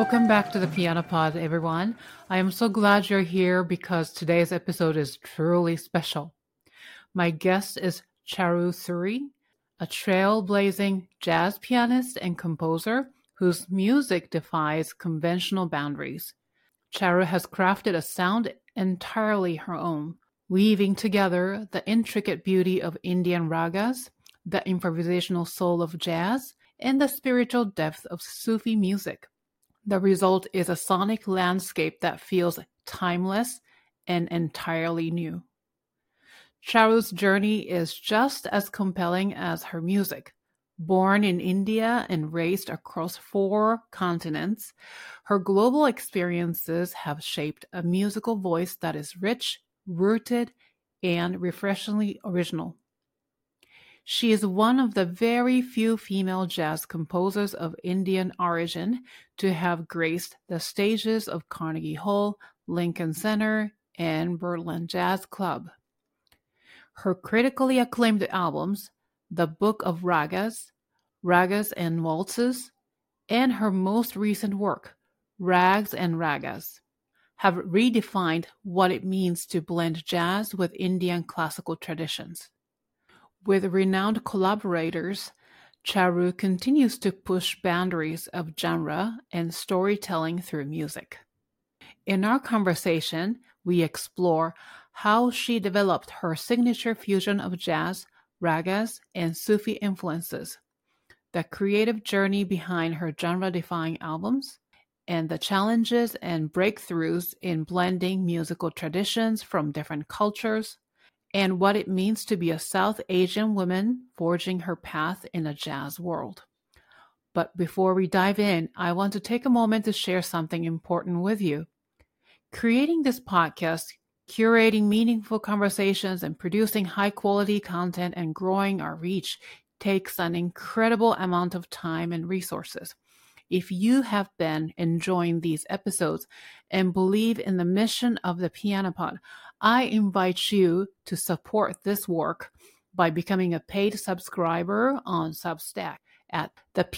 Welcome back to the Piano Pod, everyone. I am so glad you're here because today's episode is truly special. My guest is Charu Suri, a trailblazing jazz pianist and composer whose music defies conventional boundaries. Charu has crafted a sound entirely her own, weaving together the intricate beauty of Indian ragas, the improvisational soul of jazz, and the spiritual depth of Sufi music. The result is a sonic landscape that feels timeless and entirely new. Charu's journey is just as compelling as her music. Born in India and raised across 4 continents, her global experiences have shaped a musical voice that is rich, rooted, and refreshingly original. She is one of the very few female jazz composers of Indian origin to have graced the stages of Carnegie Hall, Lincoln Center, and Berlin Jazz Club. Her critically acclaimed albums, The Book of Ragas, Ragas and Waltzes, and her most recent work, Rags and Ragas, have redefined what it means to blend jazz with Indian classical traditions. With renowned collaborators, Charu continues to push boundaries of genre and storytelling through music. In our conversation, we explore how she developed her signature fusion of jazz, ragas, and Sufi influences, the creative journey behind her genre-defying albums, and the challenges and breakthroughs in blending musical traditions from different cultures, and what it means to be a South Asian woman forging her path in a jazz world. But before we dive in, I want to take a moment to share something important with you. Creating this podcast, curating meaningful conversations, and producing high-quality content and growing our reach takes an incredible amount of time and resources. If you have been enjoying these episodes and believe in the mission of the Piano Pod, I invite you to support this work by becoming a paid subscriber on Substack at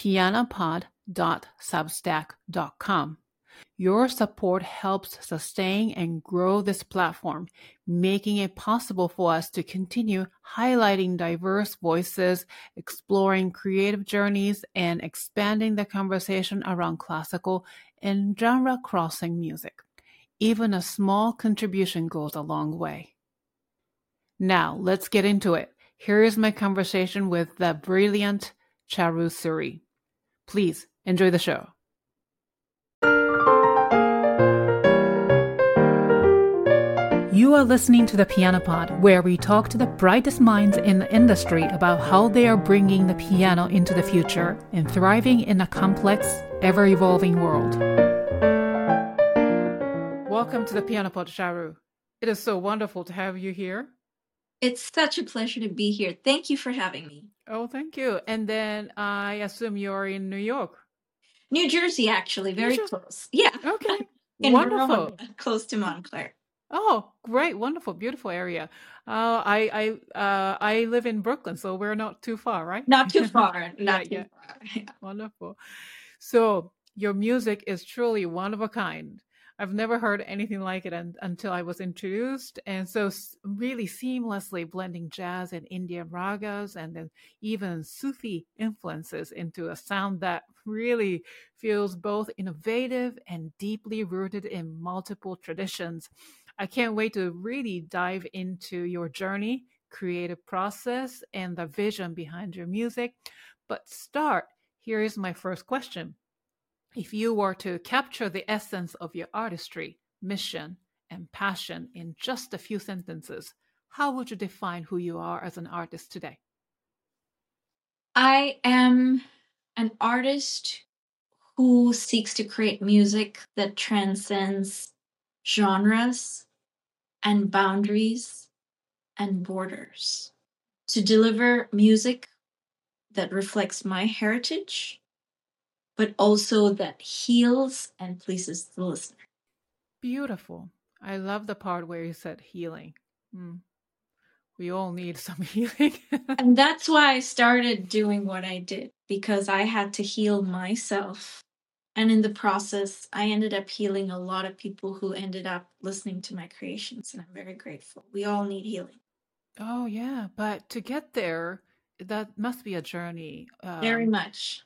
thepianopod.substack.com. Your support helps sustain and grow this platform, making it possible for us to continue highlighting diverse voices, exploring creative journeys, and expanding the conversation around classical and genre-crossing music. Even a small contribution goes a long way. Now, let's get into it. Here is my conversation with the brilliant Charu Suri. Please enjoy the show. You are listening to the Piano Pod, where we talk to the brightest minds in the industry about how they are bringing the piano into the future and thriving in a complex, ever-evolving world. Welcome to the Piano Pod, Charu. It is so wonderful to have you here. It's such a pleasure to be here. Thank you for having me. Oh, thank you. And then I assume you're in New York. New Jersey, actually, very close. Yeah. Okay. In Wonderful. Verona, close to Montclair. Oh, great. Wonderful. Beautiful area. I live in Brooklyn, so we're not too far, right? Not too far. Not too far. Yeah. Wonderful. So your music is truly one of a kind. I've never heard anything like it until I was introduced. And so really seamlessly blending jazz and Indian ragas and then even Sufi influences into a sound that really feels both innovative and deeply rooted in multiple traditions. I can't wait to really dive into your journey, creative process, and the vision behind your music. But here is my first question. If you were to capture the essence of your artistry, mission, and passion in just a few sentences, how would you define who you are as an artist today? I am an artist who seeks to create music that transcends genres and boundaries and borders, to deliver music that reflects my heritage, but also that heals and pleases the listener. Beautiful. I love the part where you said healing. We all need some healing. And that's why I started doing what I did, because I had to heal myself And in the process, I ended up healing a lot of people who ended up listening to my creations. And I'm very grateful. We all need healing. Oh, yeah. But to get there, that must be a journey. Very much.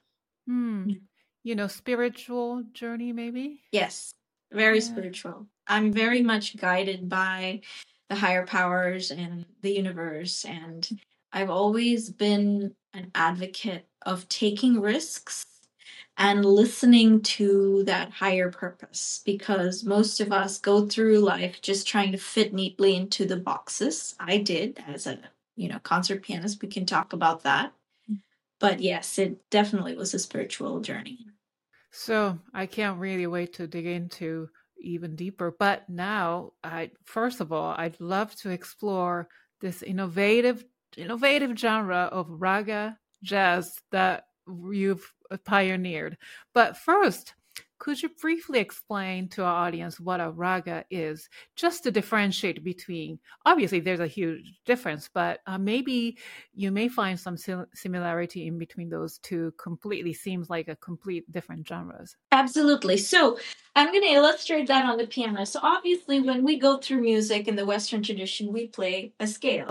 Spiritual journey, maybe? Yes, very Yeah. spiritual. I'm very much guided by the higher powers and the universe. And I've always been an advocate of taking risks and listening to that higher purpose, because most of us go through life just trying to fit neatly into the boxes. I did as a concert pianist. We can talk about that. But yes, it definitely was a spiritual journey. So I can't really wait to dig into even deeper. But now, first of all, I'd love to explore this innovative genre of raga jazz that you've pioneered. But first, could you briefly explain to our audience what a raga is, just to differentiate between? Obviously, there's a huge difference, but maybe you may find some similarity in between those two. Completely seems like a complete different genres. Absolutely. So I'm going to illustrate that on the piano. So obviously, when we go through music in the Western tradition, we play a scale.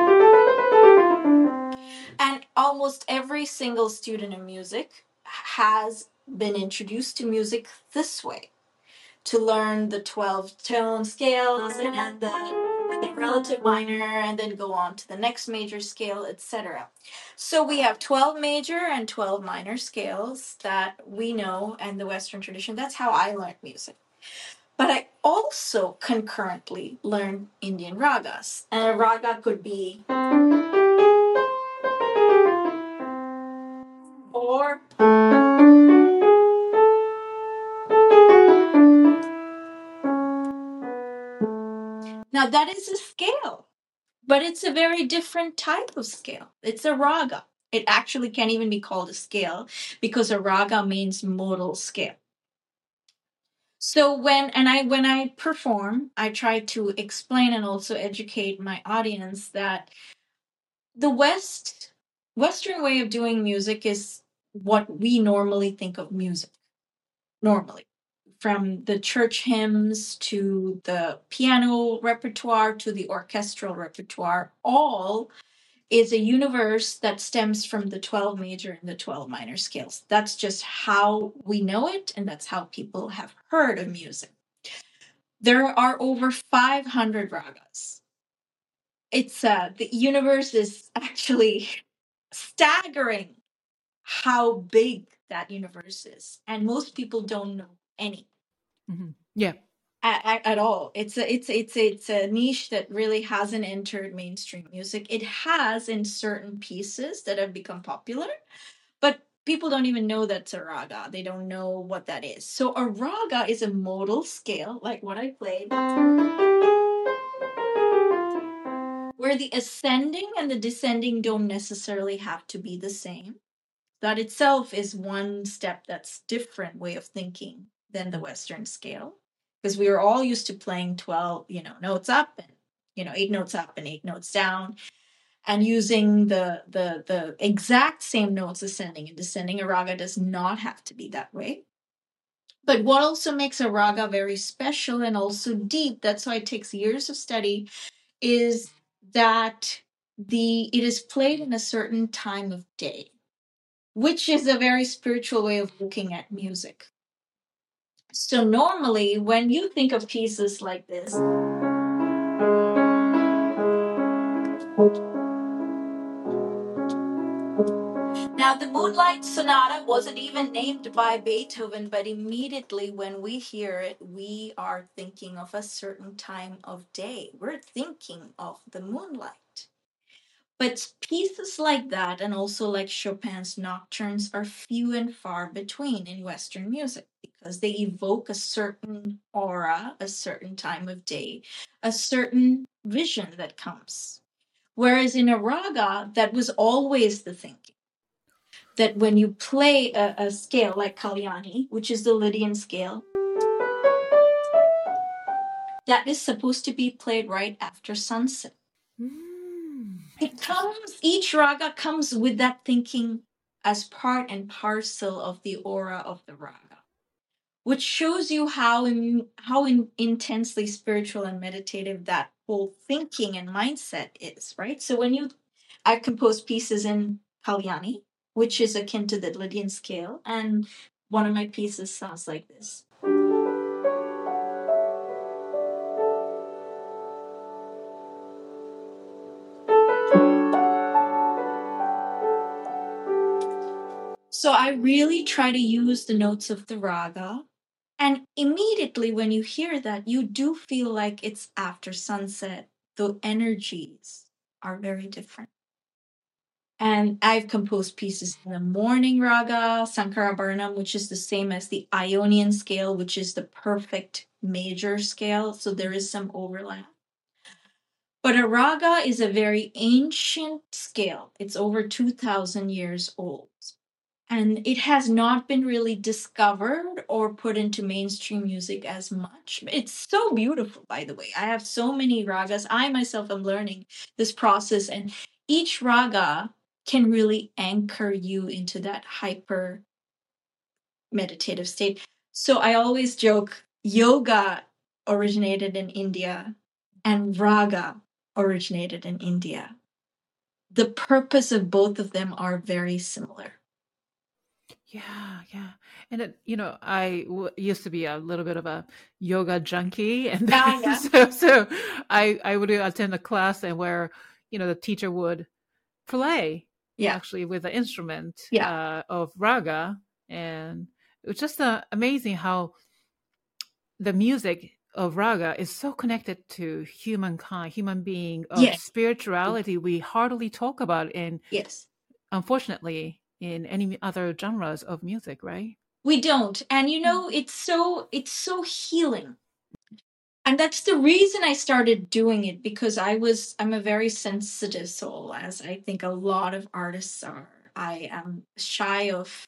And almost every single student of music has been introduced to music this way, to learn the 12-tone scales and the relative minor, and then go on to the next major scale, etc. So we have 12 major and 12 minor scales that we know in the Western tradition. That's how I learned music. But I also concurrently learned Indian ragas. And a raga could be or now that is a scale, but it's a very different type of scale. It's a raga. It actually can't even be called a scale, because a raga means modal scale. So when I perform, I try to explain and also educate my audience that the Western way of doing music is what we normally think of music. Normally, from the church hymns to the piano repertoire to the orchestral repertoire, all is a universe that stems from the 12 major and the 12 minor scales. That's just how we know it, and that's how people have heard of music. There are over 500 ragas. It's the universe is actually staggering how big that universe is, and most people don't know any. Mm-hmm. Yeah. At all. It's a niche that really hasn't entered mainstream music. It has in certain pieces that have become popular, but people don't even know that's a raga. They don't know what that is. So a raga is a modal scale, like what I played, where the ascending and the descending don't necessarily have to be the same. That itself is one step that's different way of thinking than the Western scale, because we were all used to playing 12, notes up and 8 notes up and 8 notes down, and using the exact same notes ascending and descending. A raga does not have to be that way. But what also makes a raga very special and also deep, that's why it takes years of study, is that it is played in a certain time of day, which is a very spiritual way of looking at music. So normally, when you think of pieces like this, now the Moonlight Sonata wasn't even named by Beethoven, but immediately when we hear it, we are thinking of a certain time of day. We're thinking of the moonlight. But pieces like that, and also like Chopin's nocturnes, are few and far between in Western music, because they evoke a certain aura, a certain time of day, a certain vision that comes. Whereas in a raga, that was always the thinking. That when you play a scale like Kalyani, which is the Lydian scale, that is supposed to be played right after sunset. Each raga comes with that thinking as part and parcel of the aura of the raga. which shows you how intensely spiritual and meditative that whole thinking and mindset is, right? So I compose pieces in Kalyani, which is akin to the Lydian scale, and one of my pieces sounds like this. So I really try to use the notes of the raga. And immediately when you hear that, you do feel like it's after sunset. The energies are very different. And I've composed pieces in the morning raga, Sankarabharanam, which is the same as the Ionian scale, which is the perfect major scale. So there is some overlap. But a raga is a very ancient scale. It's over 2,000 years old. And it has not been really discovered or put into mainstream music as much. It's so beautiful, by the way. I have so many ragas. I myself am learning this process, and each raga can really anchor you into that hyper meditative state. So I always joke yoga originated in India and raga originated in India. The purpose of both of them are very similar. Yeah, yeah. And used to be a little bit of a yoga junkie, and Yeah. so I would attend a class and where the teacher would play actually with the instrument of raga, and it was just amazing how the music of raga is so connected to humankind, human being, of spirituality we hardly talk about in unfortunately in any other genres of music, right? We don't. And it's so healing. And that's the reason I started doing it, because I'm a very sensitive soul, as I think a lot of artists are. I am shy of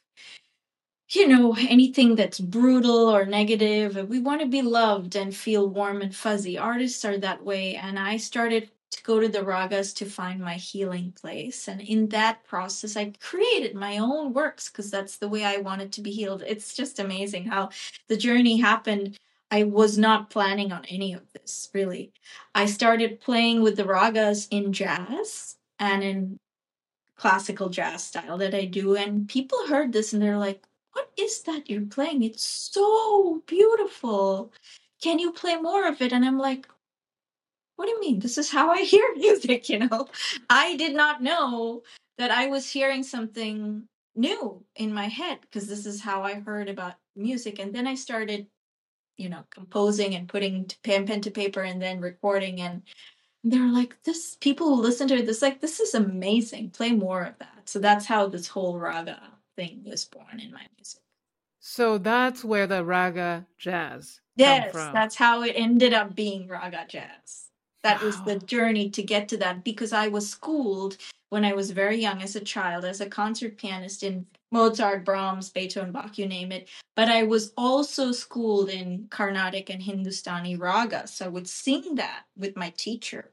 anything that's brutal or negative. We want to be loved and feel warm and fuzzy. Artists are that way. And I started to go to the ragas to find my healing place. And in that process, I created my own works because that's the way I wanted to be healed. It's just amazing how the journey happened. I was not planning on any of this, really. I started playing with the ragas in jazz and in classical jazz style that I do. And people heard this and they're like, "What is that you're playing? It's so beautiful. Can you play more of it?" And I'm like, "What do you mean? This is how I hear music, I did not know that I was hearing something new in my head, because this is how I heard about music. And then I started, composing and putting pen to paper and then recording, and they're like, "This people who listen to it, this is amazing. Play more of that." So that's how this whole raga thing was born in my music. So that's where the raga jazz Yes, come from. that's how it ended up being raga jazz. That was the journey to get to that, because I was schooled when I was very young as a child as a concert pianist in Mozart, Brahms, Beethoven, Bach, you name it. But I was also schooled in Carnatic and Hindustani raga. So I would sing that with my teacher.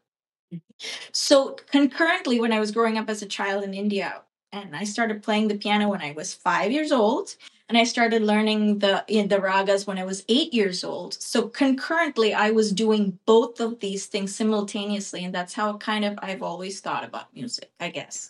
So concurrently, when I was growing up as a child in India, and I started playing the piano when I was 5 years old, and I started learning the ragas when I was 8 years old. So concurrently, I was doing both of these things simultaneously, and that's how kind of I've always thought about music, I guess.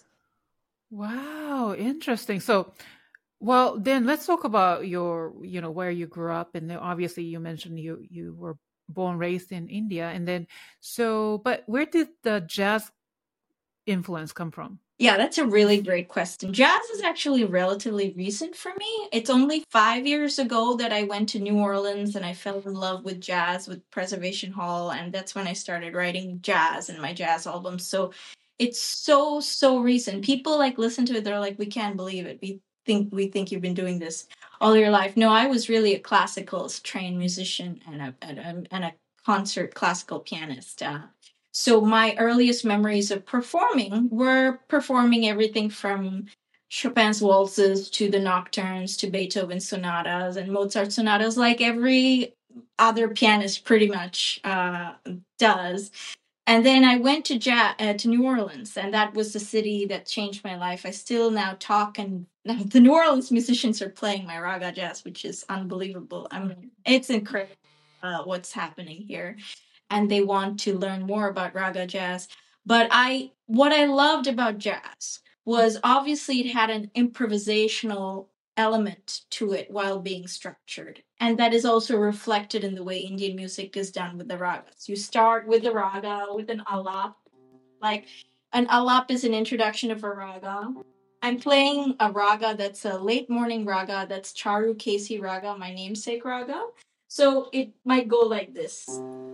Wow, interesting. So, well, then let's talk about your, where you grew up, and then obviously you mentioned you were born, raised in India, and then but where did the jazz influence come from? Yeah, that's a really great question. Jazz is actually relatively recent for me. It's only 5 years ago that I went to New Orleans and I fell in love with jazz with Preservation Hall, and that's when I started writing jazz and my jazz albums. So it's so recent. People listen to it, they're like, "We can't believe it. We think you've been doing this all your life." No, I was really a classical trained musician and a concert classical pianist. So my earliest memories of performing were performing everything from Chopin's waltzes to the nocturnes to Beethoven sonatas and Mozart sonatas, like every other pianist pretty much does. And then I went to New Orleans, and that was the city that changed my life. I still now talk, and now the New Orleans musicians are playing my raga jazz, which is unbelievable. I mean, it's incredible what's happening here, and they want to learn more about raga jazz. But what I loved about jazz was obviously it had an improvisational element to it while being structured. And that is also reflected in the way Indian music is done with the ragas. You start with the raga with an alap. Like an alap is an introduction of a raga. I'm playing a raga that's a late morning raga, that's Charu Kesi raga, my namesake raga. So it might go like this.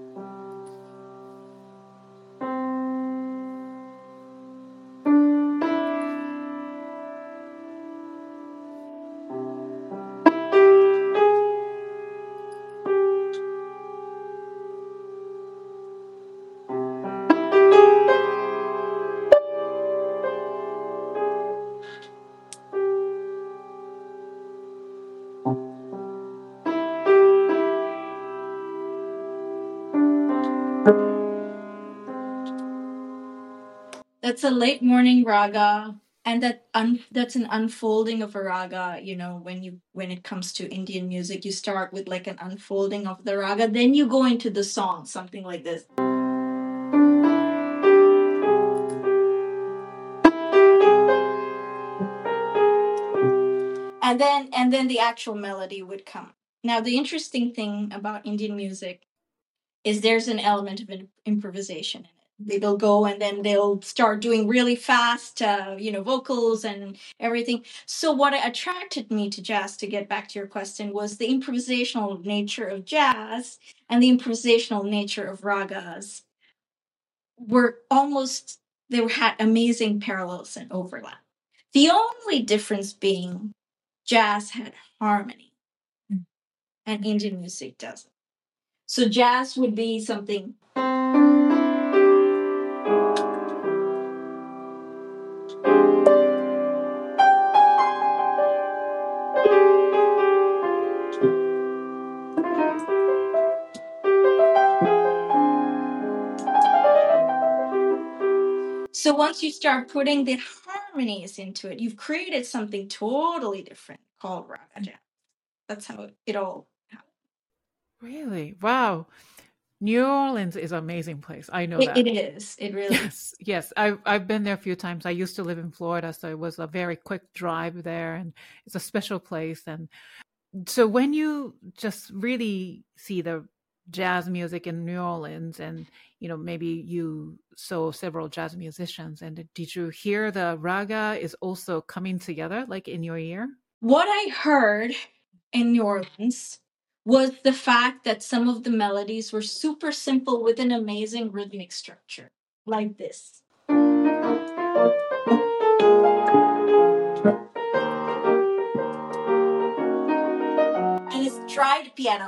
That's a late morning raga, and that's an unfolding of a raga. You know, when it comes to Indian music, you start with like an unfolding of the raga, then you go into the song, something like this. And then the actual melody would come. Now, the interesting thing about Indian music is there's an element of improvisation in it. They'll go and then they'll start doing really fast, vocals and everything. So what attracted me to jazz, to get back to your question, was the improvisational nature of jazz and the improvisational nature of ragas were almost, had amazing parallels and overlap. The only difference being jazz had harmony and Indian music doesn't. So jazz would be something. So once you start putting the harmonies into it, you've created something totally different called raga jazz. That's how it all happened. Really? Wow. New Orleans is an amazing place. I know that. It is. It really is. Yes. I've been there a few times. I used to live in Florida, so it was a very quick drive there, and it's a special place. And so when you just really see the jazz music in New Orleans, and maybe you saw several jazz musicians, and did you hear the raga is also coming together like in your ear? What I heard in New Orleans was the fact that some of the melodies were super simple with an amazing rhythmic structure, like this. And it's tried piano.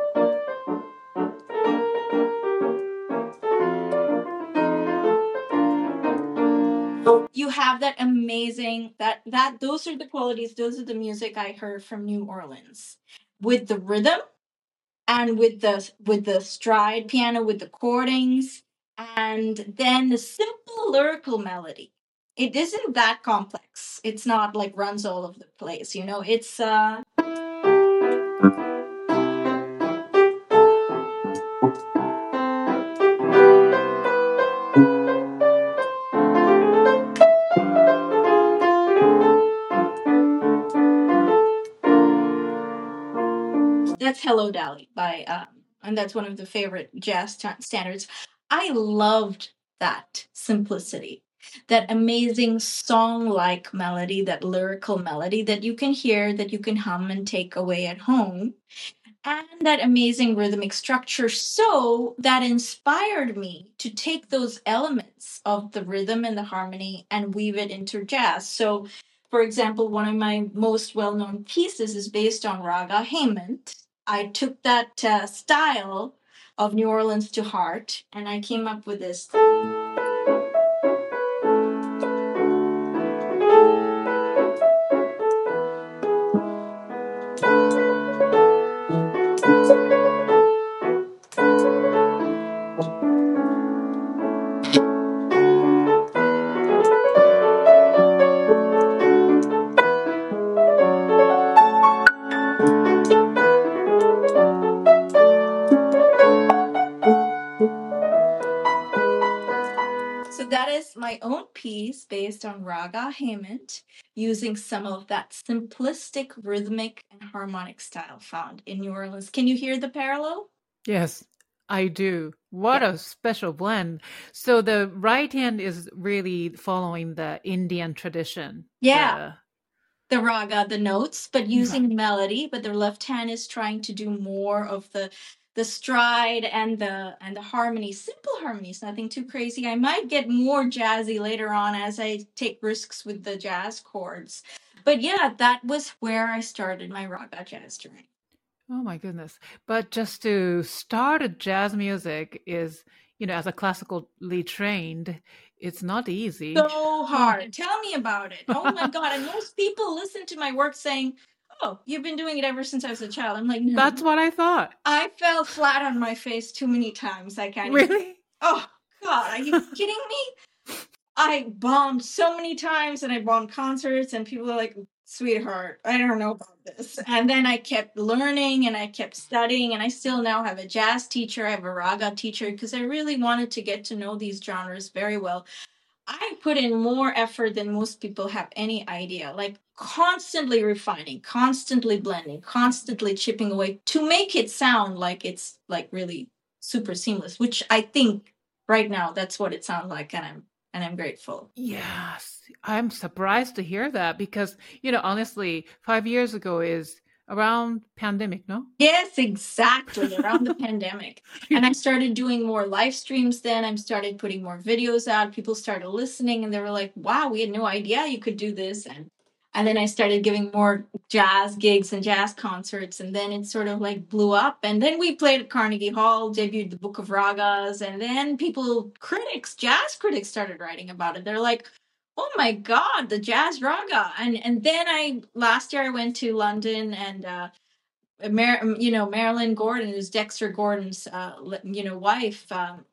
You have that amazing, that those are the qualities, those are the music I heard from New Orleans, with the rhythm and with the stride piano, with the chordings, and then the simple lyrical melody. It isn't that complex. It's not like runs all over the place, it's that's Hello Dolly by and that's one of the favorite jazz standards. I loved that simplicity, that amazing song-like melody, that lyrical melody that you can hear, that you can hum and take away at home, and that amazing rhythmic structure. So that inspired me to take those elements of the rhythm and the harmony and weave it into jazz. So, for example, one of my most well-known pieces is based on Raga Hemant. I took that style of New Orleans to heart, and I came up with this. own piece based on Raga Hemant, using some of that simplistic rhythmic and harmonic style found in New Orleans. Can you hear the parallel? Yes, I do. What Yeah. a special blend. So the right hand is really following the Indian tradition. Yeah. The raga, the notes, but using melody, but the left hand is trying to do more of the stride and the harmony, simple harmonies, nothing too crazy. I might get more jazzy later on as I take risks with the jazz chords. But yeah, that was where I started my raga jazz journey. Oh my goodness. But just to start a jazz music is, as a classically trained, it's not easy. So hard. Tell me about it. Oh my God. And most people listen to my work saying, oh, you've been doing it ever since I was a child. I'm like, no. That's what I thought. I fell flat on my face too many times. I can't Really? even. Oh, God. Are you kidding me? I bombed so many times and I bombed concerts, and people are like, sweetheart, I don't know about this. And then I kept learning and I kept studying, and I still now have a jazz teacher, I have a raga teacher, because I really wanted to get to know these genres very well. I put in more effort than most people have any idea, like constantly refining, constantly blending, constantly chipping away to make it sound like it's like really super seamless, which I think right now that's what it sounds like, and I'm grateful. Yes, I'm surprised to hear that because, honestly, 5 years ago is around pandemic, no? Yes, exactly. Around the pandemic. And I started doing more live streams then. I started putting more videos out. People started listening and they were like, wow, we had no idea you could do this. And then I started giving more jazz gigs and jazz concerts. And then it sort of like blew up. And then we played at Carnegie Hall, debuted the Book of Ragas. And then jazz critics started writing about it. They're like, oh my God, the jazz raga. And then last year I went to London, and Marilyn Gordon is Dexter Gordon's wife,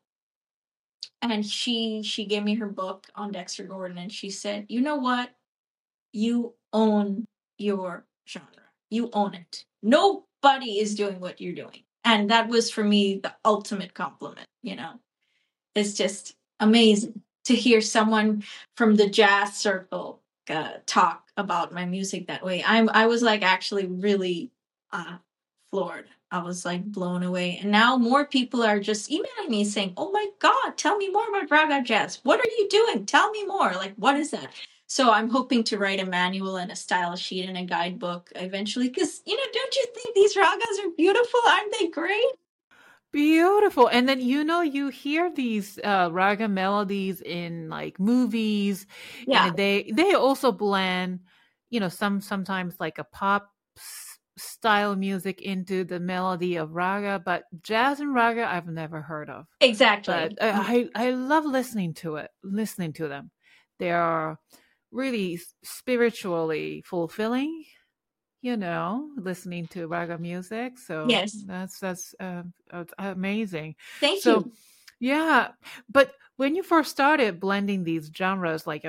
and she gave me her book on Dexter Gordon, and she said, you know what, you own your genre, you own it, nobody is doing what you're doing. And that was for me the ultimate compliment. It's just amazing to hear someone from the jazz circle talk about my music that way. I was like actually really floored. I was like blown away. And now more people are just emailing me saying, oh my God, tell me more about raga jazz. What are you doing? Tell me more. Like, what is that? So I'm hoping to write a manual and a style sheet and a guidebook eventually, because, don't you think these ragas are beautiful? Aren't they great? Beautiful. And then, you hear these raga melodies in like movies, Yeah. and they also blend, sometimes like a pop style music into the melody of raga, but jazz and raga I've never heard of. Exactly. But I love listening to them. They are really spiritually fulfilling, listening to raga music. So Yes. that's amazing. Thank So, you. yeah, but when you first started blending these genres, like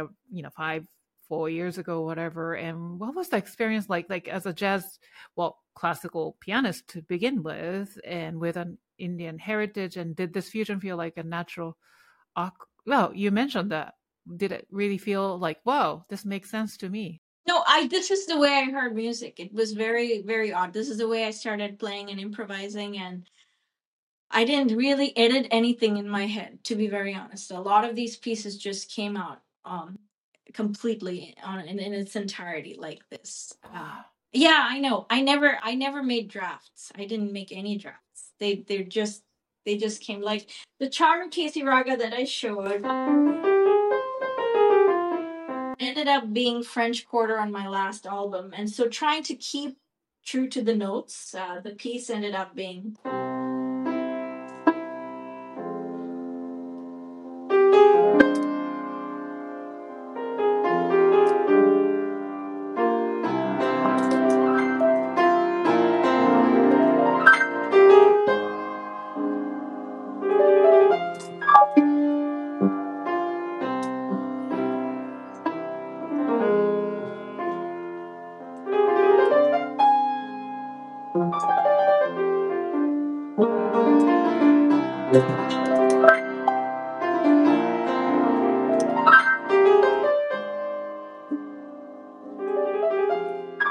4 years ago, whatever, and what was the experience like as a classical pianist to begin with, and with an Indian heritage, and did this fusion feel like a natural? Well, you mentioned that. Did it really feel like, wow, this makes sense to me? No, this is the way I heard music. It was very, very odd. This is the way I started playing and improvising, and I didn't really edit anything in my head, to be very honest. A lot of these pieces just came out completely in its entirety like this. Yeah, I know. I never made drafts. I didn't make any drafts. They just came, like the Charm Casey Raga that I showed ended up being French Quarter on my last album, and so trying to keep true to the notes, the piece ended up being.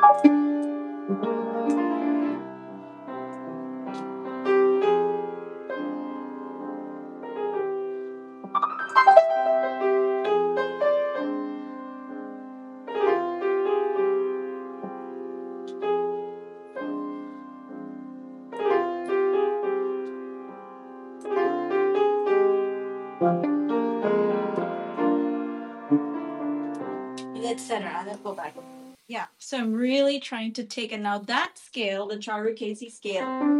etc. Let's go back. Yeah, so I'm really trying to take it now. That scale, the Charukesi scale,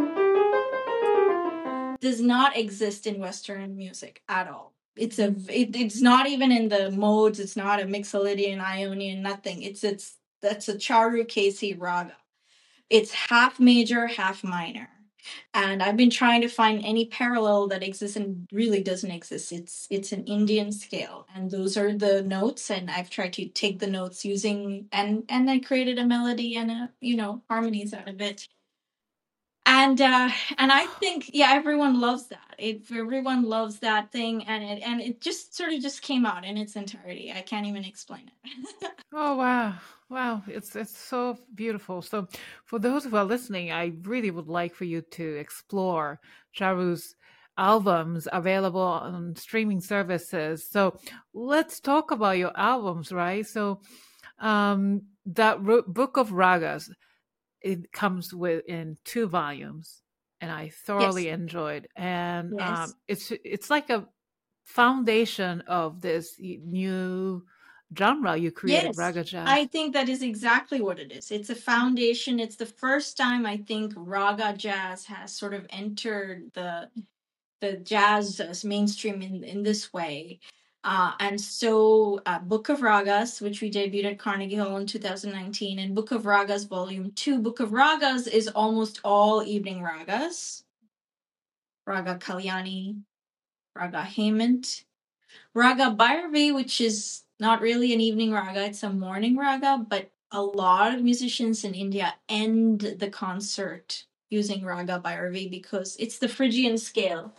does not exist in Western music at all. It's not even in the modes. It's not a Mixolydian, Ionian, nothing. That's a Charukesi raga. It's half major, half minor. And I've been trying to find any parallel that exists and really doesn't exist. It's an Indian scale, and those are the notes. And I've tried to take the notes using and I created a melody and harmonies out of it. And I think everyone loves that. Everyone loves that thing, and it just sort of just came out in its entirety. I can't even explain it. Oh wow. Wow, it's so beautiful. So for those who are listening, I really would like for you to explore Charu's albums available on streaming services. So let's talk about your albums, right? So that Book of Ragas, it comes in 2 volumes, and I Yes, thoroughly enjoyed. And yes. it's like a foundation of this new genre you created, Yes, raga jazz. I think that is exactly what it is. It's a foundation. It's the first time I think raga jazz has sort of entered the jazz mainstream in this way. And so Book of Ragas, which we debuted at Carnegie Hall in 2019, and Book of Ragas Volume 2. Book of Ragas is almost all evening ragas. Raga Kalyani, Raga Hemant, Raga Bhairavi, which is not really an evening raga, it's a morning raga, but a lot of musicians in India end the concert using Raga Bhairavi because it's the Phrygian scale.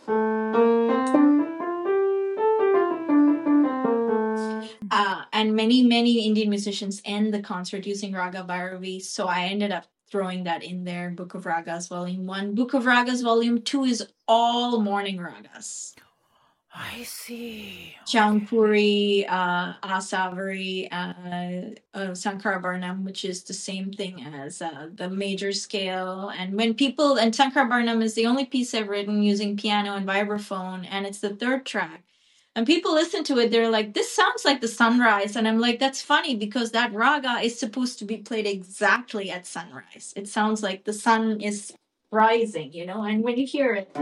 And many Indian musicians end the concert using Raga Bhairavi, so I ended up throwing that in there. Book of Ragas Volume 1. Book of Ragas Volume 2 is all morning ragas. I see. Jaunpuri, Asavari, Sankarabharnam, which is the same thing as the major scale. And Sankarabharnam is the only piece I've written using piano and vibraphone, and it's the 3rd track. And people listen to it, they're like, this sounds like the sunrise. And I'm like, that's funny because that raga is supposed to be played exactly at sunrise. It sounds like the sun is rising, and when you hear it.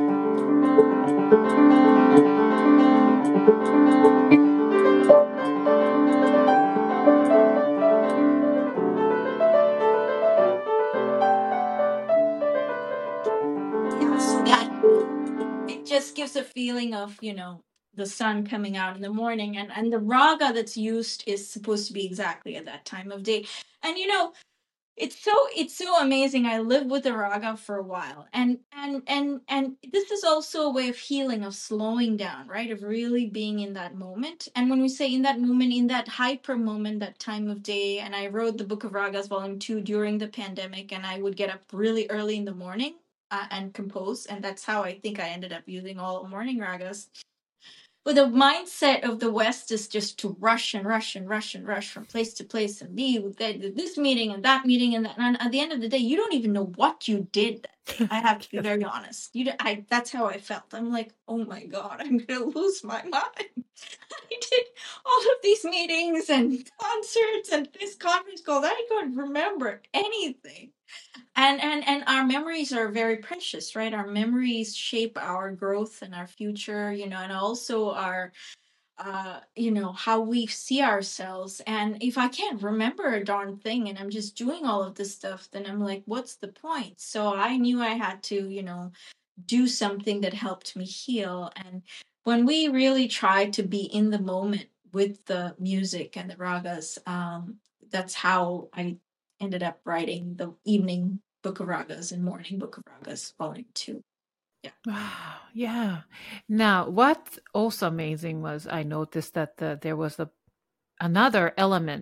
So that it just gives a feeling of the sun coming out in the morning, and the raga that's used is supposed to be exactly at that time of day. And it's so amazing. I lived with the raga for a while, and this is also a way of healing, of slowing down, right, of really being in that moment. And when we say in that moment, in that hyper moment, that time of day. And I wrote the Book of Ragas Volume 2 during the pandemic, and I would get up really early in the morning and compose, and that's how I think I ended up using all morning ragas. But the mindset of the West is just to rush and rush and rush and rush from place to place and be with this meeting and that meeting and that. And at the end of the day, you don't even know what you did that day. I have to be very honest. That's how I felt. I'm like, oh my God, I'm gonna lose my mind. I did all of these meetings and concerts and this conference call. I couldn't remember anything. And our memories are very precious, right? Our memories shape our growth and our future, and also our how we see ourselves. And if I can't remember a darn thing and I'm just doing all of this stuff, then I'm like, what's the point? So I knew I had to do something that helped me heal. And when we really try to be in the moment with the music and the ragas, that's how I ended up writing the evening Book of Ragas and morning Book of Ragas Volume 2. Yeah. Wow. Yeah. Now, what's also amazing was I noticed that there was another element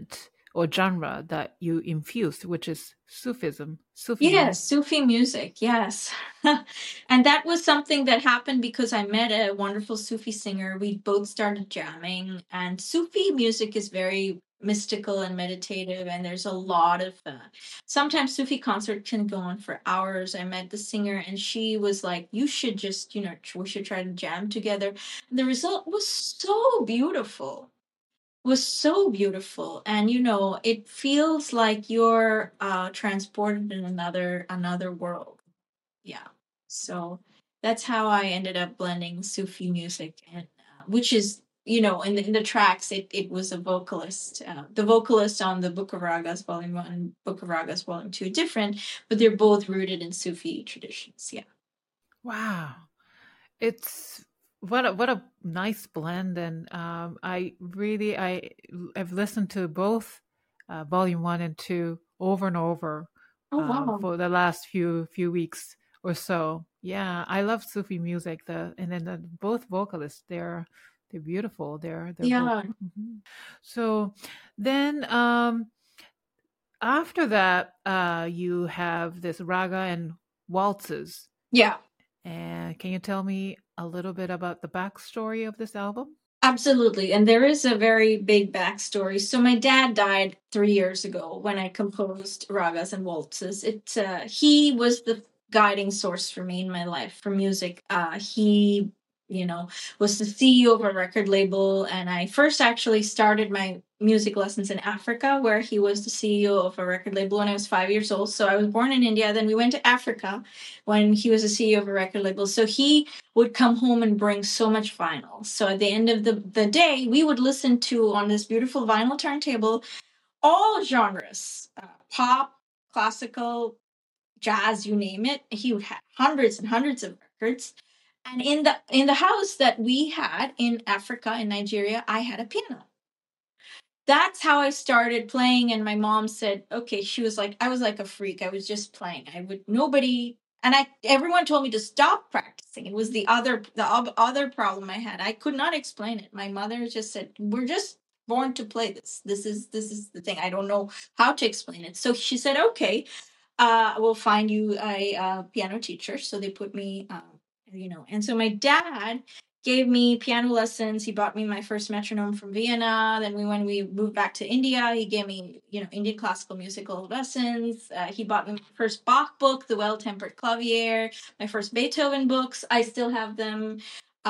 or genre that you infused, which is Sufism, Sufi Yes, music. Sufi music, yes. And that was something that happened because I met a wonderful Sufi singer. We both started jamming, and Sufi music is very mystical and meditative, and there's a lot of sometimes Sufi concert can go on for hours. I met the singer, and she was like, "You should just, we should try to jam together." The result was so beautiful, was so beautiful, and it feels like you're transported in another world. Yeah. So that's how I ended up blending Sufi music, and which is, in the tracks, it was a vocalist, the vocalist on the Book of Ragas Volume 1, Book of Ragas Volume 2, different, but they're both rooted in Sufi traditions. Yeah. Wow. It's what a nice blend, and I've listened to both volume 1 and 2 over and over Oh, wow. for the last few weeks or so. Yeah, I love Sufi music. And then both vocalists, they're beautiful. They're both. Yeah. So then after that, you have this raga and waltzes. Yeah. And can you tell me a little bit about the backstory of this album? Absolutely. And there is a very big backstory. So my dad died 3 years ago when I composed ragas and waltzes. He was the guiding source for me in my life for music. He, was the CEO of a record label, and I first actually started my music lessons in Africa, where he was the CEO of a record label when I was 5 years old. So I was born in India. Then we went to Africa when he was the CEO of a record label. So he would come home and bring so much vinyl. So at the end of the day, we would listen to, on this beautiful vinyl turntable, all genres, pop, classical, jazz, you name it. He would have hundreds and hundreds of records. And in the house that we had in Africa, in Nigeria, I had a piano. That's how I started playing. And my mom said, okay, she was like, I was like a freak. I was just playing. Everyone told me to stop practicing. It was the other problem I had. I could not explain it. My mother just said, we're just born to play this. This is the thing. I don't know how to explain it. So she said, okay, we'll find you a piano teacher. So they put me, and so my dad gave me piano lessons. He bought me my first metronome from Vienna. Then when we moved back to India, he gave me, Indian classical musical lessons. He bought me my first Bach book, The Well-Tempered Clavier, my first Beethoven books. I still have them.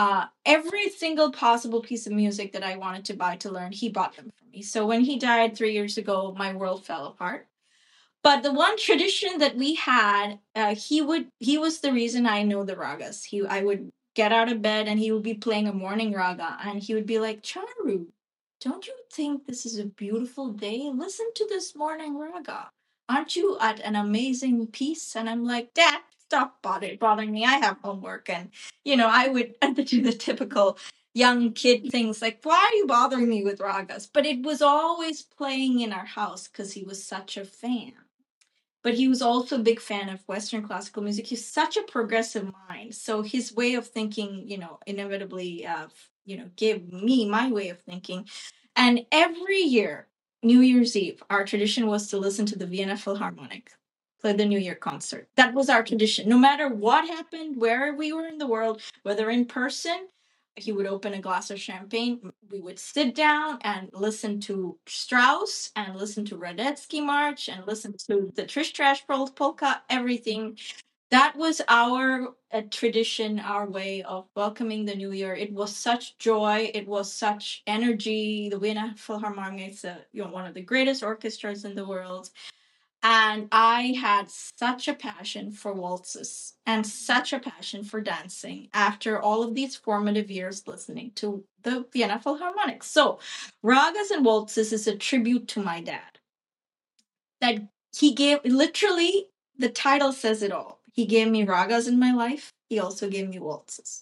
Every single possible piece of music that I wanted to buy to learn, he bought them for me. So when he died 3 years ago, my world fell apart. But the one tradition that we had, he was the reason I know the ragas. I would get out of bed and he would be playing a morning raga, and he would be like, Charu, don't you think this is a beautiful day? Listen to this morning raga. Aren't you at an amazing piece? And I'm like, Dad, stop bothering me. I have homework. And, I would do the typical young kid things like, why are you bothering me with ragas? But it was always playing in our house because he was such a fan. But he was also a big fan of Western classical music. He's such a progressive mind. So his way of thinking, inevitably, gave me my way of thinking. And every year, New Year's Eve, our tradition was to listen to the Vienna Philharmonic, play the New Year concert. That was our tradition. No matter what happened, where we were in the world, whether in person, he would open a glass of champagne. We would sit down and listen to Strauss and listen to Radetzky March and listen to the Trish Trash polka, everything. That was our tradition, our way of welcoming the new year. It was such joy. It was such energy. The Vienna Philharmonic is one of the greatest orchestras in the world. And I had such a passion for waltzes and such a passion for dancing after all of these formative years listening to the Vienna Philharmonic. So, Ragas and Waltzes is a tribute to my dad. That he gave, literally, the title says it all. He gave me ragas in my life, he also gave me waltzes.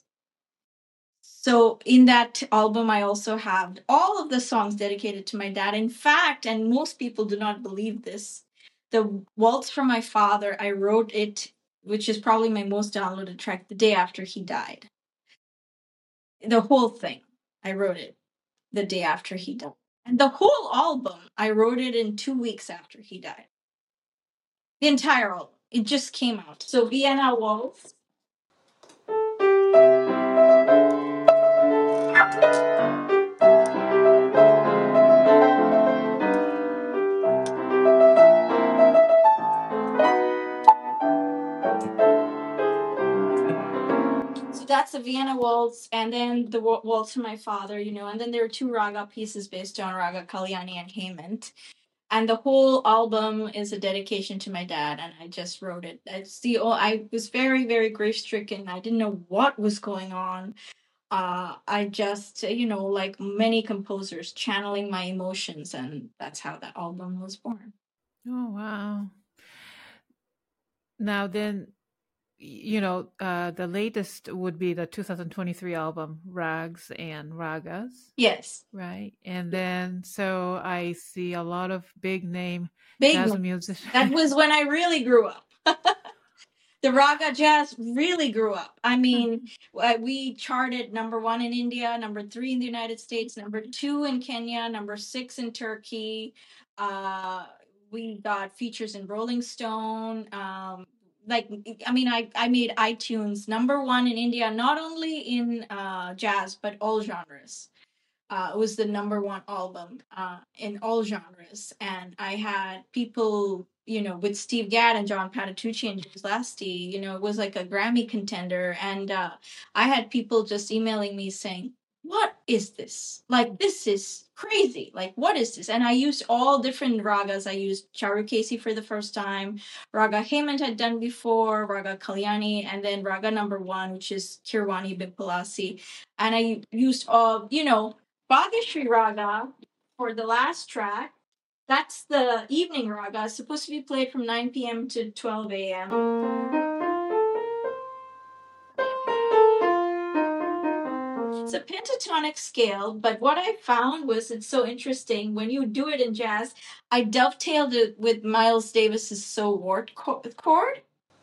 So in that album, I also have all of the songs dedicated to my dad. In fact, and most people do not believe this, the Waltz from My Father, I wrote it, which is probably my most downloaded track, the day after he died. The whole thing, I wrote it the day after he died. And the whole album, I wrote it in 2 weeks after he died. The entire album. It just came out. So Vienna Waltz. So that's the Vienna Waltz, and then the Waltz for My Father, and then there are two raga pieces based on Raga Kalyani and Hemant. And the whole album is a dedication to my dad, and I just wrote it. I was very, very grief stricken. I didn't know what was going on. I just, like many composers, channeling my emotions, and that's how that album was born. Oh, wow. Now then, the latest would be the 2023 album, Rags and Ragas. Yes. Right. And then, so I see a lot of big name Big jazz names. musicians. That was when I really grew up. The raga jazz really grew up. I mean, we charted #1 in India, #3 in the United States, #2 in Kenya, #6 in Turkey. We got features in Rolling Stone. I made iTunes #1 in India, not only in jazz, but all genres. It was the #1 album in all genres. And I had people, with Steve Gadd and John Patitucci and James Lasty, it was like a Grammy contender. And I had people just emailing me saying, what is this? Like, this is crazy. Like, what is this? And I used all different ragas. I used Charukesi for the first time. Raga Hemant had done before, Raga Kalyani, and then Raga #1, which is Kirwani Bimpalasi. And I used all, Bhagyashree Raga for the last track. That's the evening raga. It's supposed to be played from 9 p.m. to 12 a.m. It's a pentatonic scale, but what I found was it's so interesting. When you do it in jazz, I dovetailed it with Miles Davis's So What chord.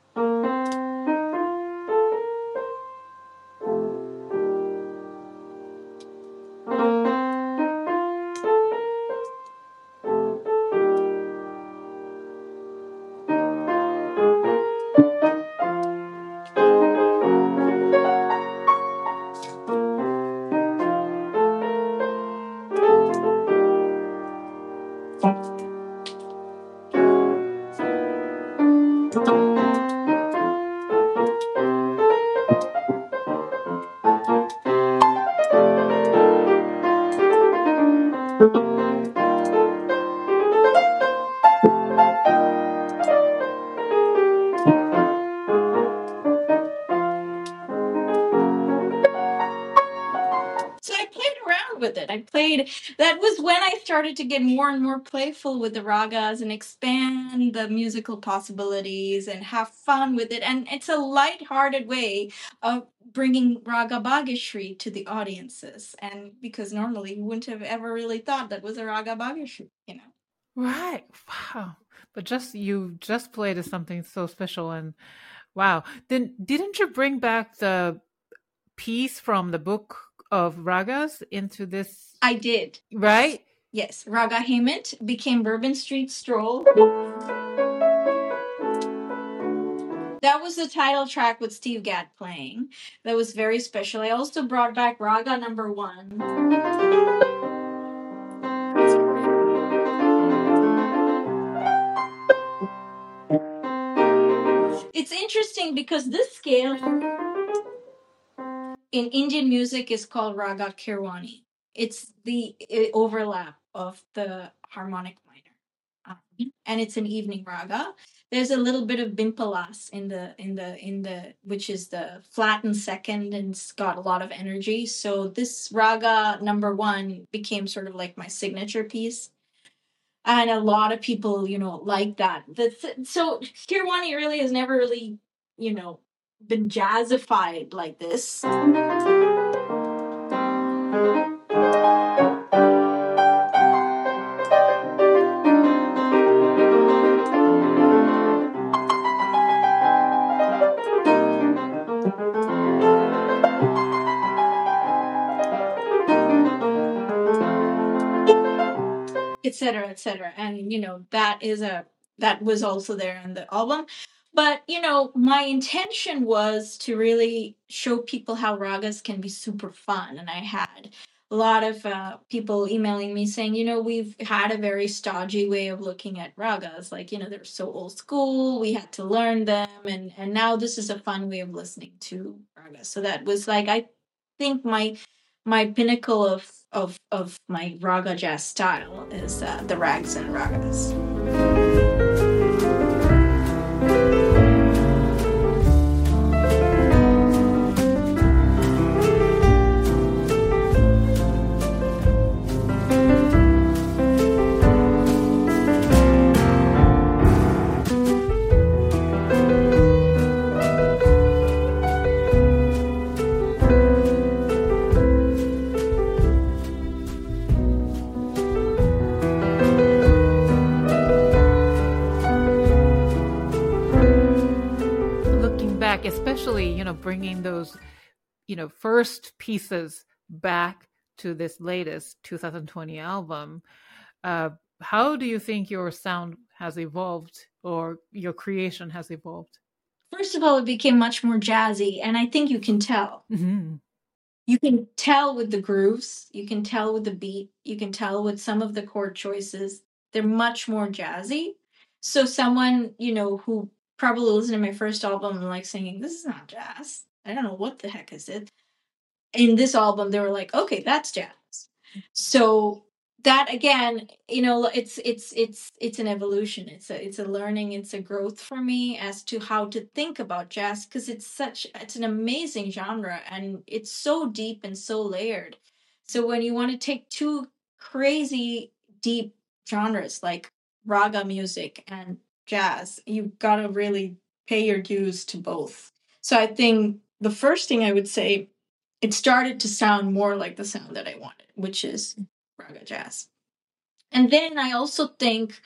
With it. That was when I started to get more and more playful with the ragas and expand the musical possibilities and have fun with it. And it's a light-hearted way of bringing Raga Bhagyashree to the audiences. And because normally you wouldn't have ever really thought that was a Raga Bhagyashree, Right. Wow. But you just played something so special, and wow. Then didn't you bring back the piece from the book of ragas into this? I did. Right? Yes. Raga Hemant became Bourbon Street Stroll. That was the title track with Steve Gadd playing. That was very special. I also brought back Raga #1. It's interesting because this scale in Indian music is called Raga Kirwani. It's the overlap of the harmonic minor, and it's an evening raga. There's a little bit of bimpalas in the which is the flattened second, and it's got a lot of energy. So this raga #1 became sort of like my signature piece. And a lot of people, like that. So Kirwani really has never really, been jazzified like this. etc., etc. And that was also there in the album. But my intention was to really show people how ragas can be super fun, and I had a lot of people emailing me saying, we've had a very stodgy way of looking at ragas, like they're so old school, we had to learn them, and now this is a fun way of listening to ragas. So that was like, I think my pinnacle of my raga jazz style is the rags and ragas. Looking back, especially, bringing those, first pieces back to this latest 2020 album, how do you think your sound has evolved or your creation has evolved? First of all, it became much more jazzy, and I think you can tell. Mm-hmm. You can tell with the grooves, you can tell with the beat, you can tell with some of the chord choices. They're much more jazzy. So someone, who probably listened to my first album and like singing, this is not jazz. I don't know what the heck is it. In this album, they were like, okay, that's jazz. So that again, it's an evolution. It's a learning, it's a growth for me as to how to think about jazz, because it's an amazing genre, and it's so deep and so layered. So when you want to take two crazy deep genres like raga music and jazz, you've got to really pay your dues to both. So I think the first thing I would say, it started to sound more like the sound that I wanted, which is raga jazz. And then I also think,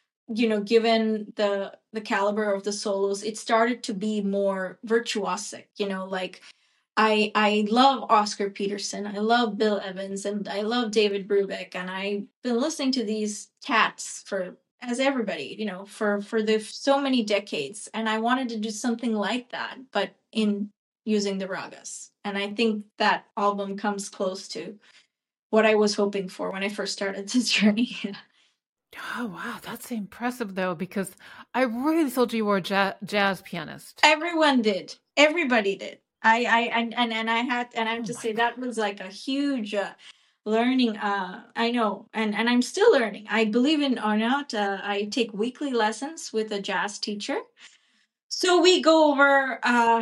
given the caliber of the solos, it started to be more virtuosic. Like I love Oscar Peterson, I love Bill Evans, and I love David Brubeck, and I've been listening to these cats for, as everybody, for the so many decades, and I wanted to do something like that, but in using the ragas. And I think that album comes close to what I was hoping for when I first started this journey. Oh, wow. That's impressive, though, because I really thought you were a jazz pianist. Everyone did. Everybody did. And I have to say God. that was like a huge learning. I know, and I'm still learning. I believe in or not, I take weekly lessons with a jazz teacher. So we go over.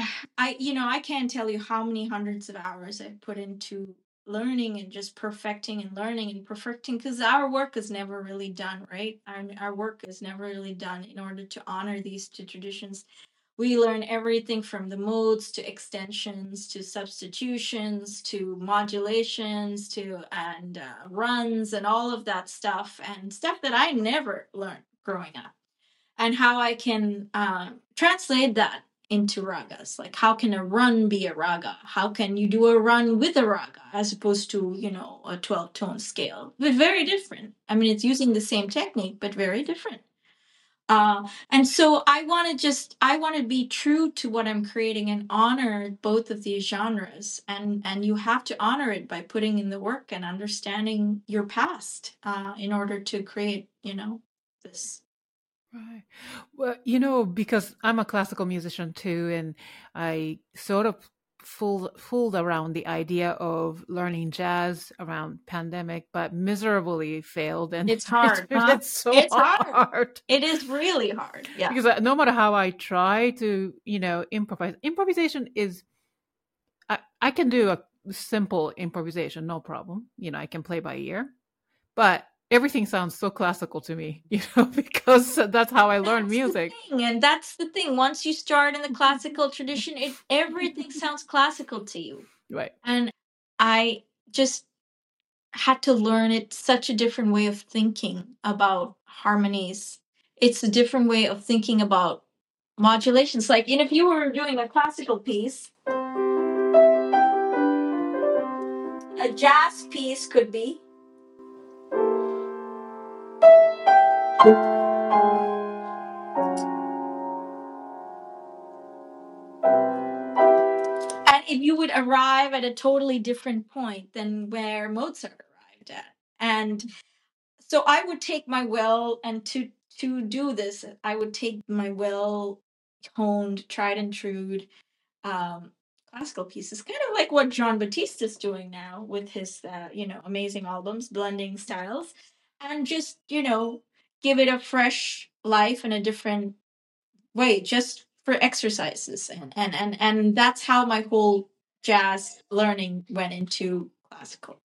I can't tell you how many hundreds of hours I've put into learning and just perfecting and learning and perfecting, because our work is never really done, right? Our work is never really done in order to honor these two traditions. We learn everything from the modes to extensions to substitutions to modulations to and runs and all of that stuff, and stuff that I never learned growing up, and how I can translate that into ragas. Like, how can a run be a raga? How can you do a run with a raga as opposed to, a 12-tone scale? But very different. I mean, it's using the same technique, but very different. And so I want to be true to what I'm creating and honor both of these genres. And you have to honor it by putting in the work and understanding your past in order to create, this. Right. Well, because I'm a classical musician too, and I sort of fooled around the idea of learning jazz around pandemic, but miserably failed. And It's hard. it's so It's hard. It is really hard. Yeah. Because no matter how I try to, improvisation is, I can do a simple improvisation, no problem. I can play by ear, but everything sounds so classical to me, because that's how I learn music. And that's the thing. Once you start in the classical tradition, everything sounds classical to you. Right. And I just had to learn it's such a different way of thinking about harmonies. It's a different way of thinking about modulations. Like, if you were doing a classical piece, a jazz piece could be. And if you would arrive at a totally different point than where Mozart arrived at. And so I would take my well, and to do this, I would take my well honed, tried and true um, classical pieces, kind of like what John Batiste is doing now with his, amazing albums, blending styles, and just, give it a fresh life and a different way, just for exercises, and that's how my whole jazz learning went into classical.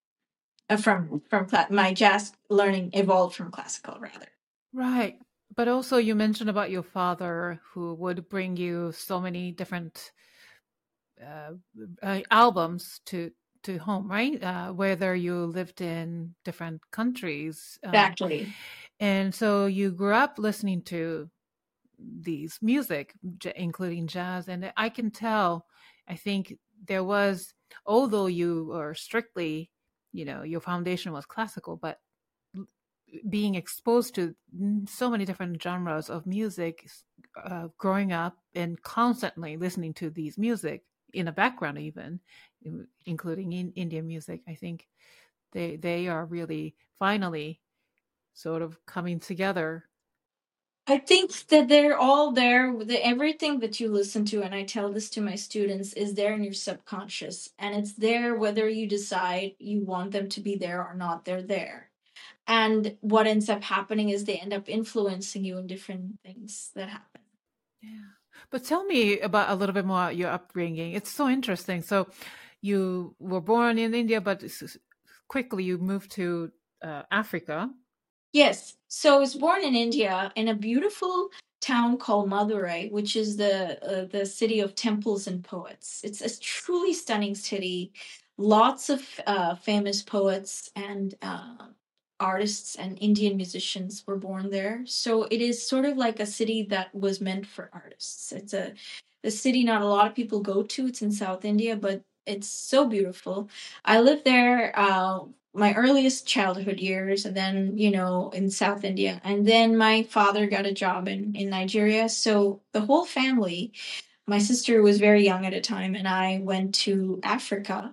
My jazz learning evolved from classical, rather. Right. But also, you mentioned about your father who would bring you so many different uh, albums to home, right? Whether you lived in different countries, Exactly. and so you grew up listening to these music, including jazz, and I can tell. I think there was, although you were strictly, your foundation was classical, but being exposed to so many different genres of music, growing up and constantly listening to these music in the background, even including in Indian music, I think they are really finally sort of coming together. I think that they're all there. Everything that you listen to, and I tell this to my students, is there in your subconscious. And it's there whether you decide you want them to be there or not, they're there. And what ends up happening is they end up influencing you in different things that happen. Yeah. But tell me about a little bit more your upbringing. It's so interesting. So you were born in India, but quickly you moved to Africa. Yes. So I was born in India in a beautiful town called Madurai, which is the city of temples and poets. It's a truly stunning city. Lots of famous poets and artists and Indian musicians were born there. So it is sort of like a city that was meant for artists. It's a city not a lot of people go to. It's in South India, but it's so beautiful. I lived there my earliest childhood years, and then in South India, and then my father got a job in Nigeria, so the whole family, my sister was very young at a time, and I went to Africa,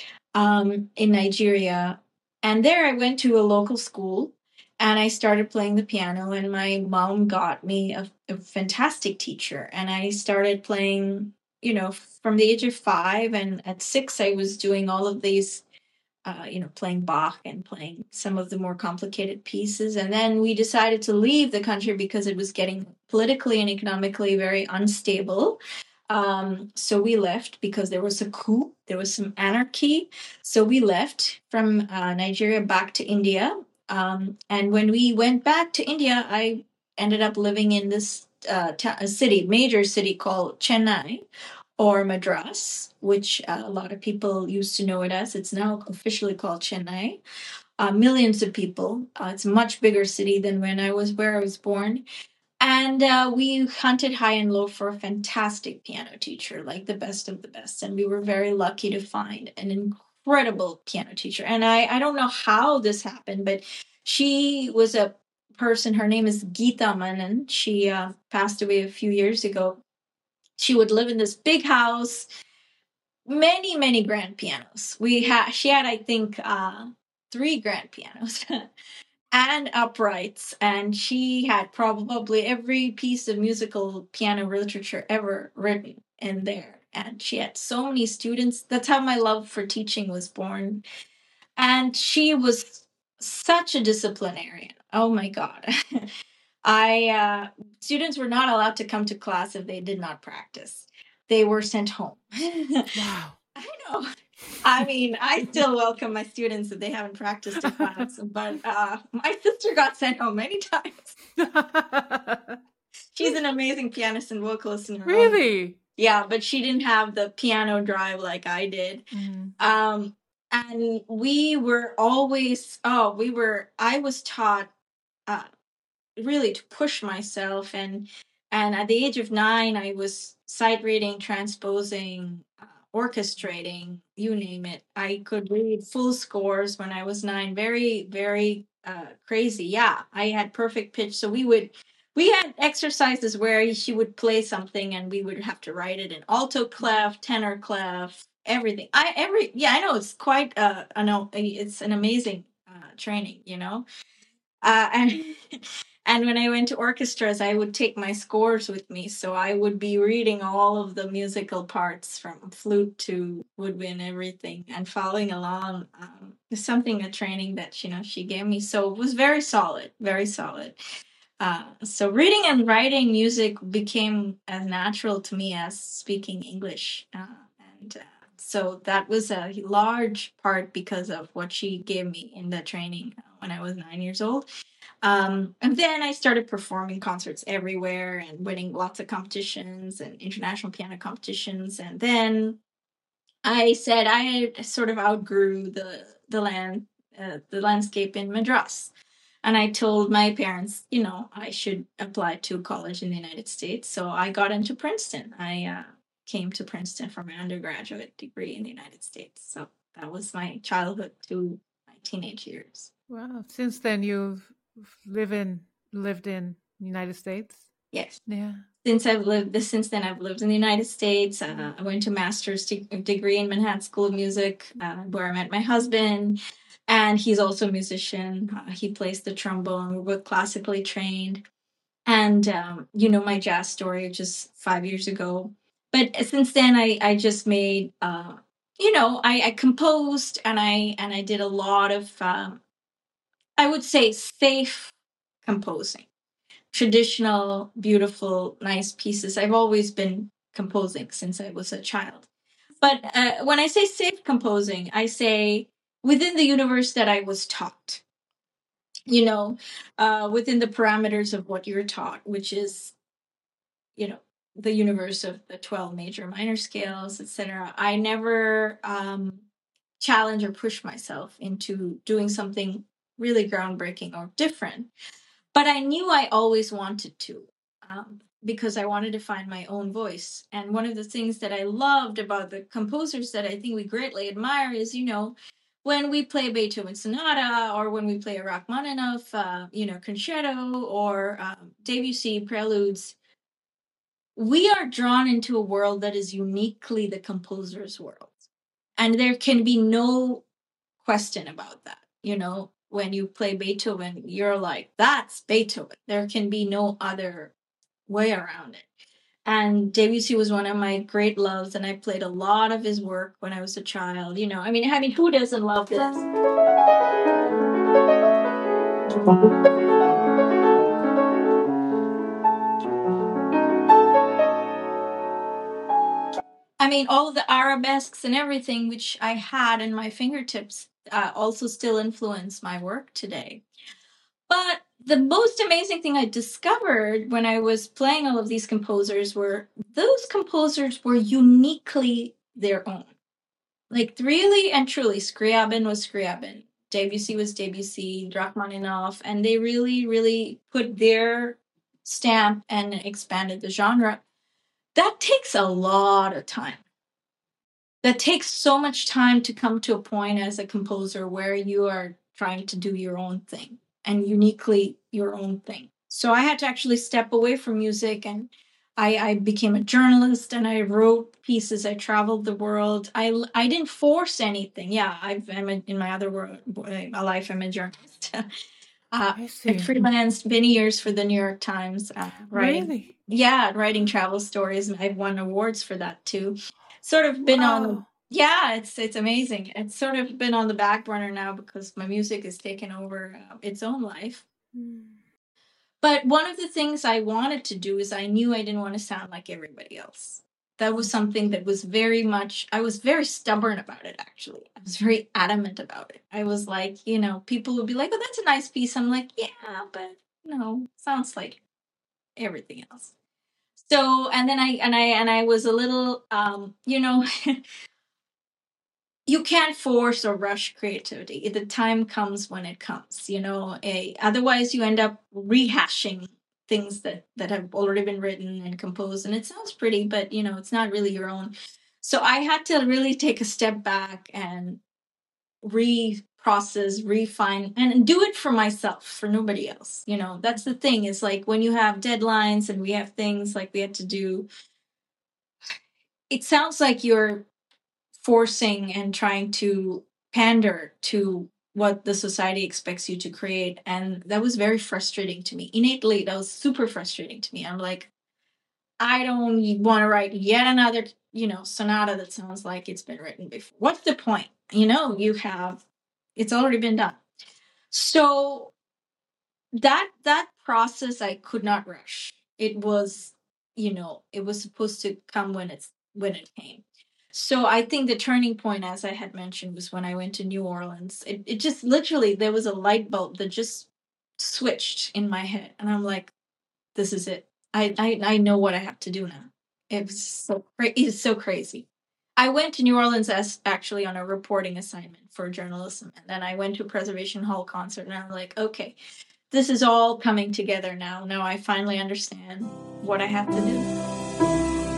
in Nigeria, and there I went to a local school, and I started playing the piano, and my mom got me a fantastic teacher, and I started playing from the age of 5, and at 6 I was doing all of these playing Bach and playing some of the more complicated pieces. And then we decided to leave the country because it was getting politically and economically very unstable. So we left because there was a coup, there was some anarchy. So we left from Nigeria back to India. And when we went back to India, I ended up living in this major city called Chennai, or Madras, which a lot of people used to know it as. It's now officially called Chennai. Millions of people. It's a much bigger city than where I was born. And we hunted high and low for a fantastic piano teacher, like the best of the best. And we were very lucky to find an incredible piano teacher. And I don't know how this happened, but she was a person, her name is Geeta Manan. She passed away a few years ago. She would live in this big house, many, many grand pianos. She had, I think, 3 grand pianos and uprights, and she had probably every piece of musical piano literature ever written in there. And she had so many students. That's how my love for teaching was born. And she was such a disciplinarian. Oh my God. I Students were not allowed to come to class if they did not practice. They were sent home. Wow. I know. I mean, I still welcome my students if they haven't practiced in class, but my sister got sent home many times. She's an amazing pianist and vocalist in her own way. Really? Yeah, but she didn't have the piano drive like I did. And we were always, I was taught uh, really to push myself, and at the age of 9 I was sight reading, transposing, orchestrating, you name it. I could read full scores when I was 9, very, very crazy. Yeah, I had perfect pitch. So we had exercises where she would play something and we would have to write it in alto clef, tenor clef, everything. I know it's quite I know it's an amazing training, you know. And and when I went to orchestras, I would take my scores with me, so I would be reading all of the musical parts from flute to woodwind, everything, and following along. It's something a training that she gave me, so it was very solid, very solid. So reading and writing music became as natural to me as speaking English, and so that was a large part because of what she gave me in the training when I was 9 years old. And then I started performing concerts everywhere and winning lots of competitions and international piano competitions. And then I said I sort of outgrew the landscape in Madras. And I told my parents, I should apply to college in the United States. So I got into Princeton. I came to Princeton for my undergraduate degree in the United States. So that was my childhood to my teenage years. Wow. Since then, you've lived in United States. Yes. Yeah. Since then I've lived in the United States. I went to master's degree in Manhattan School of Music, where I met my husband, and he's also a musician. He plays the trombone. We're both classically trained, and my jazz story just 5 years ago. But since then, I just made I composed, and I did a lot of I would say safe composing, traditional, beautiful, nice pieces. I've always been composing since I was a child. But when I say safe composing, I say within the universe that I was taught, within the parameters of what you're taught, which is, the universe of the 12 major minor scales, etc. I never challenge or push myself into doing something really groundbreaking or different. But I knew I always wanted to, because I wanted to find my own voice. And one of the things that I loved about the composers that I think we greatly admire is, when we play Beethoven Sonata, or when we play a Rachmaninoff, concerto, or Debussy preludes, we are drawn into a world that is uniquely the composer's world. And there can be no question about that. When you play Beethoven, you're like, that's Beethoven. There can be no other way around it. And Debussy was one of my great loves, and I played a lot of his work when I was a child. Who doesn't love this? All of the arabesques and everything which I had in my fingertips also still influence my work today. But the most amazing thing I discovered when I was playing all of these composers were those composers were uniquely their own. Like, really and truly, Scriabin was Scriabin, Debussy was Debussy, Rachmaninoff, and they really, really put their stamp and expanded the genre. That takes a lot of time. That takes so much time to come to a point as a composer where you are trying to do your own thing, and uniquely your own thing. So I had to actually step away from music, and I became a journalist, and I wrote pieces. I traveled the world. I didn't force anything. Yeah, in my other life, I'm a journalist. I I see. freelanced many years for the New York Times, writing. Really? Yeah, writing travel stories. I've won awards for that too. Sort of been on. Wow. Yeah, it's amazing. It's sort of been on the back burner now because my music has taken over its own life. But one of the things I wanted to do is I knew I didn't want to sound like everybody else. That was something that was I was very stubborn about it, actually. I was very adamant about it. I was like, people would be like, oh, that's a nice piece. I'm like, yeah, but, sounds like everything else. So, and then I was a little, you can't force or rush creativity. The time comes when it comes, otherwise you end up rehashing things that have already been written and composed, and it sounds pretty, but it's not really your own. So I had to really take a step back and process, refine, and do it for myself, for nobody else. That's the thing, is like when you have deadlines and we have things like we had to do, it sounds like you're forcing and trying to pander to what the society expects you to create. And that was very frustrating to me. Innately, that was super frustrating to me. I'm like, I don't want to write yet another, sonata that sounds like it's been written before. What's the point? It's already been done. So that process I could not rush. It was, it was supposed to come when it came. So I think the turning point, as I had mentioned, was when I went to New Orleans. It just literally, there was a light bulb that just switched in my head, and I'm like, this is it. I know what I have to do now. It's so crazy. I went to New Orleans as actually on a reporting assignment for journalism, and then I went to a Preservation Hall concert, and I'm like, okay, this is all coming together now. Now I finally understand what I have to do.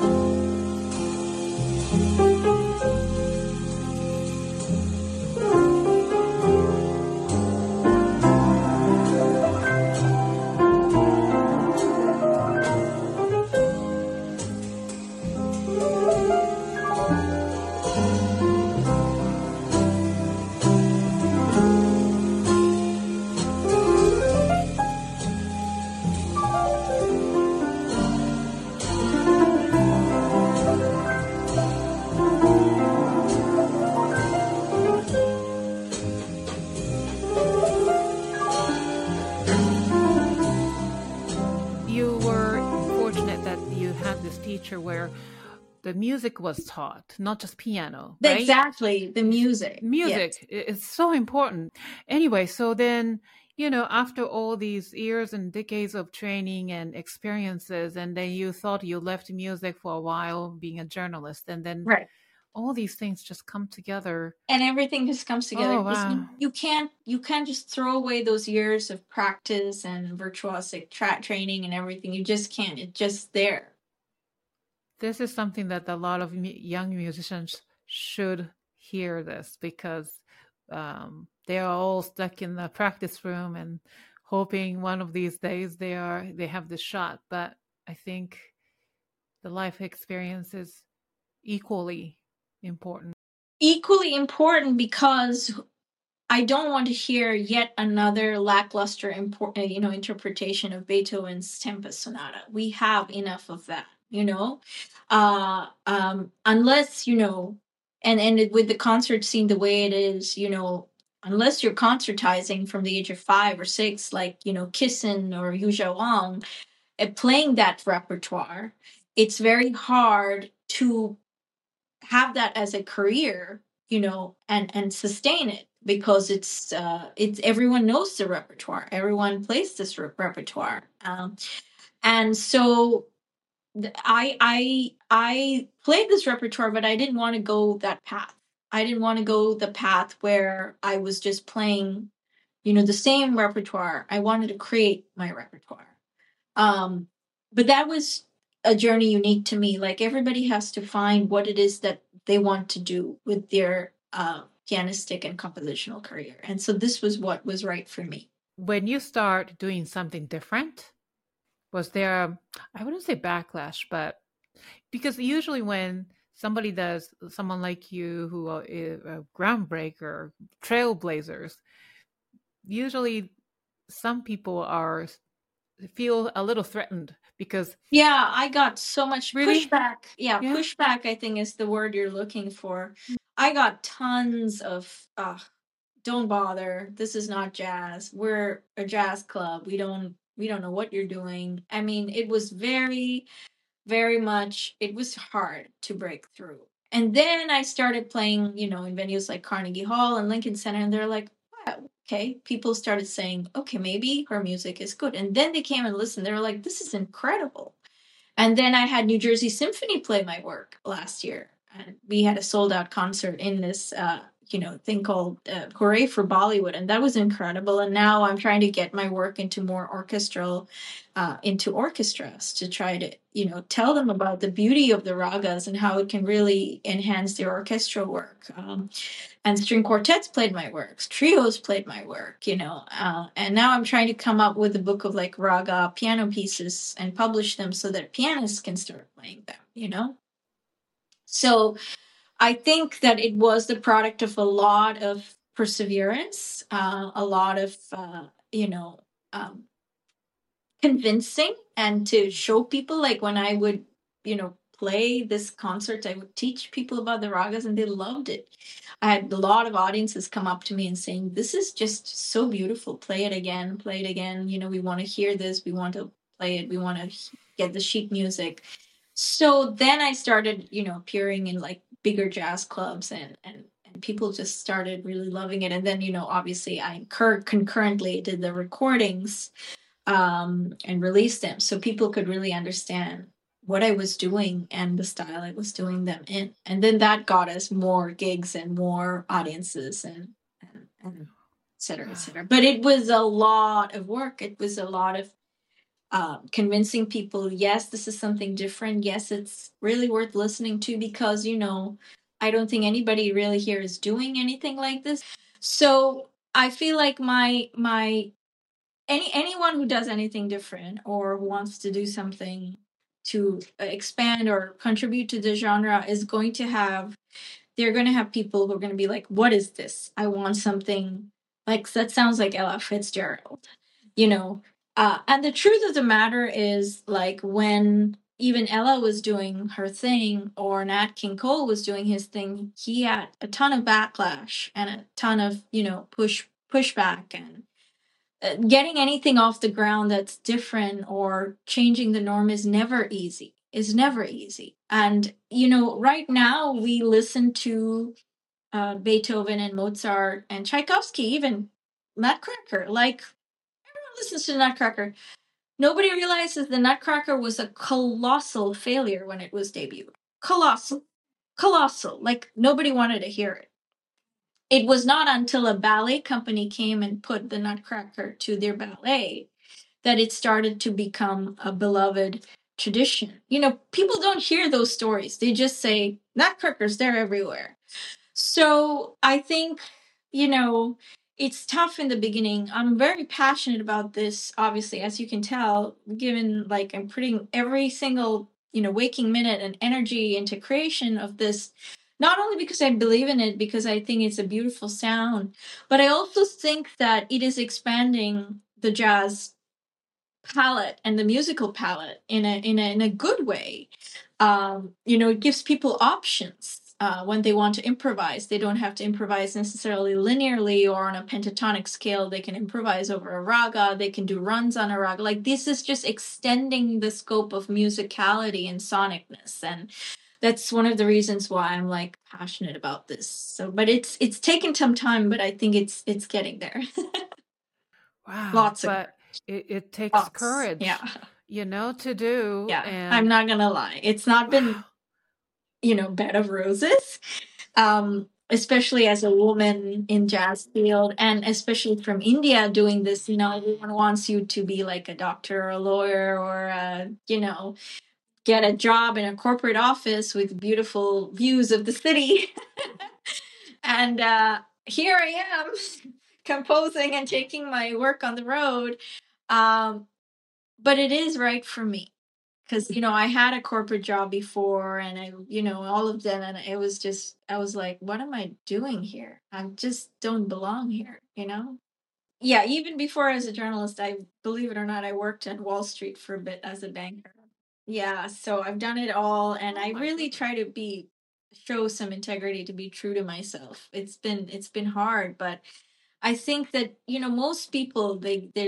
You were fortunate that you had this teacher where the music was taught, not just piano, right? Exactly, the music. Music is so important. Anyway, so then, after all these years and decades of training and experiences, and then you thought you left music for a while being a journalist, and then Right. all these things just come together. And everything just comes together. Oh, wow. You can't just throw away those years of practice and virtuosic training and everything. You just can't. It's just there. This is something that a lot of young musicians should hear this, because they are all stuck in the practice room and hoping one of these days they have the shot. But I think the life experience is equally important. Equally important, because I don't want to hear yet another lackluster interpretation of Beethoven's Tempest Sonata. We have enough of that, unless, and with the concert scene the way it is, unless you're concertizing from the age of 5 or 6, like, Kissin or Yu Wang, and playing that repertoire, it's very hard to have that as a career, and sustain it, because it's everyone knows the repertoire, everyone plays this repertoire, and so I played this repertoire, but I didn't want to go that path. I didn't want to go the path where I was just playing, the same repertoire. I wanted to create my repertoire. But that was a journey unique to me. Like, everybody has to find what it is that they want to do with their pianistic and compositional career. And so this was what was right for me. When you start doing something different, was there, I wouldn't say backlash, but because usually when someone like you who are a groundbreaker, trailblazers, usually some people feel a little threatened because... Yeah, I got so much Really? pushback. Yeah, pushback, I think, is the word you're looking for. I got tons of, don't bother. This is not jazz. We're a jazz club. We don't know what you're doing. I mean, it was very, very much, it was hard to break through. And then I started playing, in venues like Carnegie Hall and Lincoln Center, and they're like, wow, okay. People started saying, okay, maybe her music is good. And then they came and listened. They were like, this is incredible. And then I had New Jersey Symphony play my work last year. And we had a sold out concert in this thing called Hooray for Bollywood, and that was incredible. And now I'm trying to get my work into more into orchestras to try to tell them about the beauty of the ragas and how it can really enhance their orchestral work. And string quartets played my works, trios played my work, and now I'm trying to come up with a book of like raga piano pieces and publish them so that pianists can start playing them. So I think that it was the product of a lot of perseverance, a lot of um, convincing, and to show people, like when I would play this concert, I would teach people about the ragas and they loved it. I had a lot of audiences come up to me and saying, this is just so beautiful, play it again, we want to hear this, we want to play it, we want to get the sheet music. So then I started appearing in like bigger jazz clubs, and people just started really loving it. And then obviously I concurrently did the recordings and released them so people could really understand what I was doing and the style I was doing them in. And then that got us more gigs and more audiences and et cetera, et cetera. But it was a lot of work. It was a lot of convincing people, yes, this is something different. Yes, it's really worth listening to, because I don't think anybody really here is doing anything like this. So I feel like anyone who does anything different or wants to do something to expand or contribute to the genre is going to have they're going to have people who are going to be like, what is this? I want something like that sounds like Ella Fitzgerald, you know. And the truth of the matter is, like, when even Ella was doing her thing or Nat King Cole was doing his thing, he had a ton of backlash and a ton of pushback, and getting anything off the ground that's different or changing the norm is never easy. And right now we listen to Beethoven and Mozart and Tchaikovsky, even Nutcracker. Like, everyone listens to Nutcracker. Nobody realizes the Nutcracker was a colossal failure when it was debuted. Colossal. Like, nobody wanted to hear it. It was not until a ballet company came and put the Nutcracker to their ballet that it started to become a beloved tradition. People don't hear those stories. They just say, Nutcrackers, they're everywhere. So I think, it's tough in the beginning. I'm very passionate about this, obviously, as you can tell, given like I'm putting every single, waking minute and energy into creation of this, not only because I believe in it, because I think it's a beautiful sound, but I also think that it is expanding the jazz palette and the musical palette in a good way. It gives people options when they want to improvise. They don't have to improvise necessarily linearly or on a pentatonic scale. They can improvise over a raga. They can do runs on a raga. Like, this is just extending the scope of musicality and sonicness, and that's one of the reasons why I'm like passionate about this. So, but it's taken some time, but I think it's getting there. Wow. Lots of But it takes lots. courage, Yeah. to do. Yeah, And I'm not gonna lie. It's not been, bed of roses. Especially as a woman in jazz field, and especially from India doing this, everyone wants you to be like a doctor or a lawyer or, get a job in a corporate office with beautiful views of the city. And here I am composing and taking my work on the road. But it is right for me, because I had a corporate job before, and I all of them, and I was like, what am I doing here? I just don't belong here. Yeah, even before as a journalist, I believe it or not, I worked at Wall Street for a bit as a banker. Yeah, so I've done it all, and I really try to show some integrity, to be true to myself. It's been hard, but I think that most people,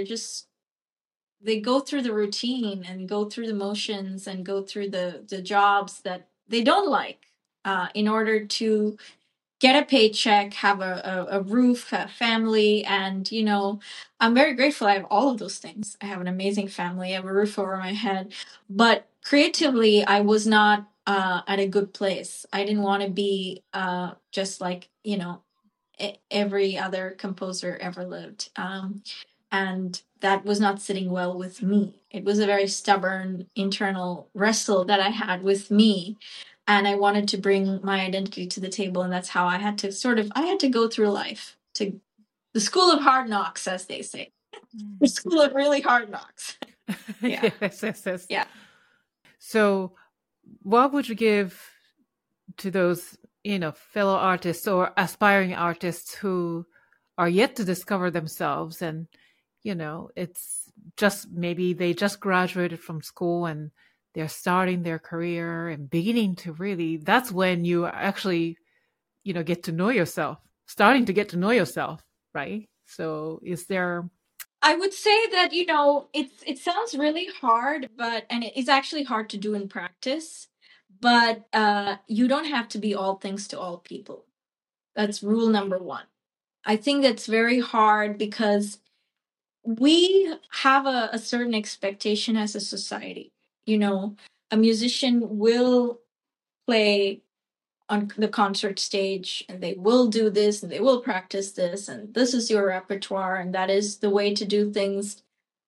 they go through the routine and go through the motions and go through the jobs that they don't like, in order to get a paycheck, have a roof, a family. And I'm very grateful I have all of those things. I have an amazing family, I have a roof over my head, but creatively I was not at a good place. I didn't want to be just like every other composer ever lived. And that was not sitting well with me. It was a very stubborn internal wrestle that I had with me. And I wanted to bring my identity to the table. And that's how I had to go through life, to the school of hard knocks, as they say. The school of really hard knocks. Yeah. Yes. Yeah. So, what would you give to those, fellow artists or aspiring artists who are yet to discover themselves? And, it's just maybe they just graduated from school and they're starting their career and beginning to really, that's when you actually, get to know yourself, starting to get to know yourself, right? So, is there. I would say that, it sounds really hard, and it is actually hard to do in practice, but you don't have to be all things to all people. That's rule number one. I think that's very hard because we have a certain expectation as a society. A musician will play on the concert stage and they will do this and they will practice this and this is your repertoire and that is the way to do things.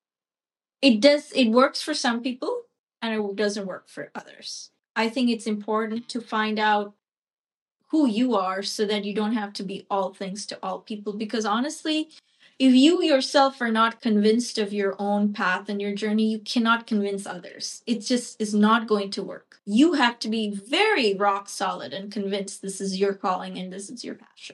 It works for some people and it doesn't work for others. I think it's important to find out who you are so that you don't have to be all things to all people, because honestly, if you yourself are not convinced of your own path and your journey, you cannot convince others. It just is not going to work. You have to be very rock solid and convinced this is your calling and this is your passion.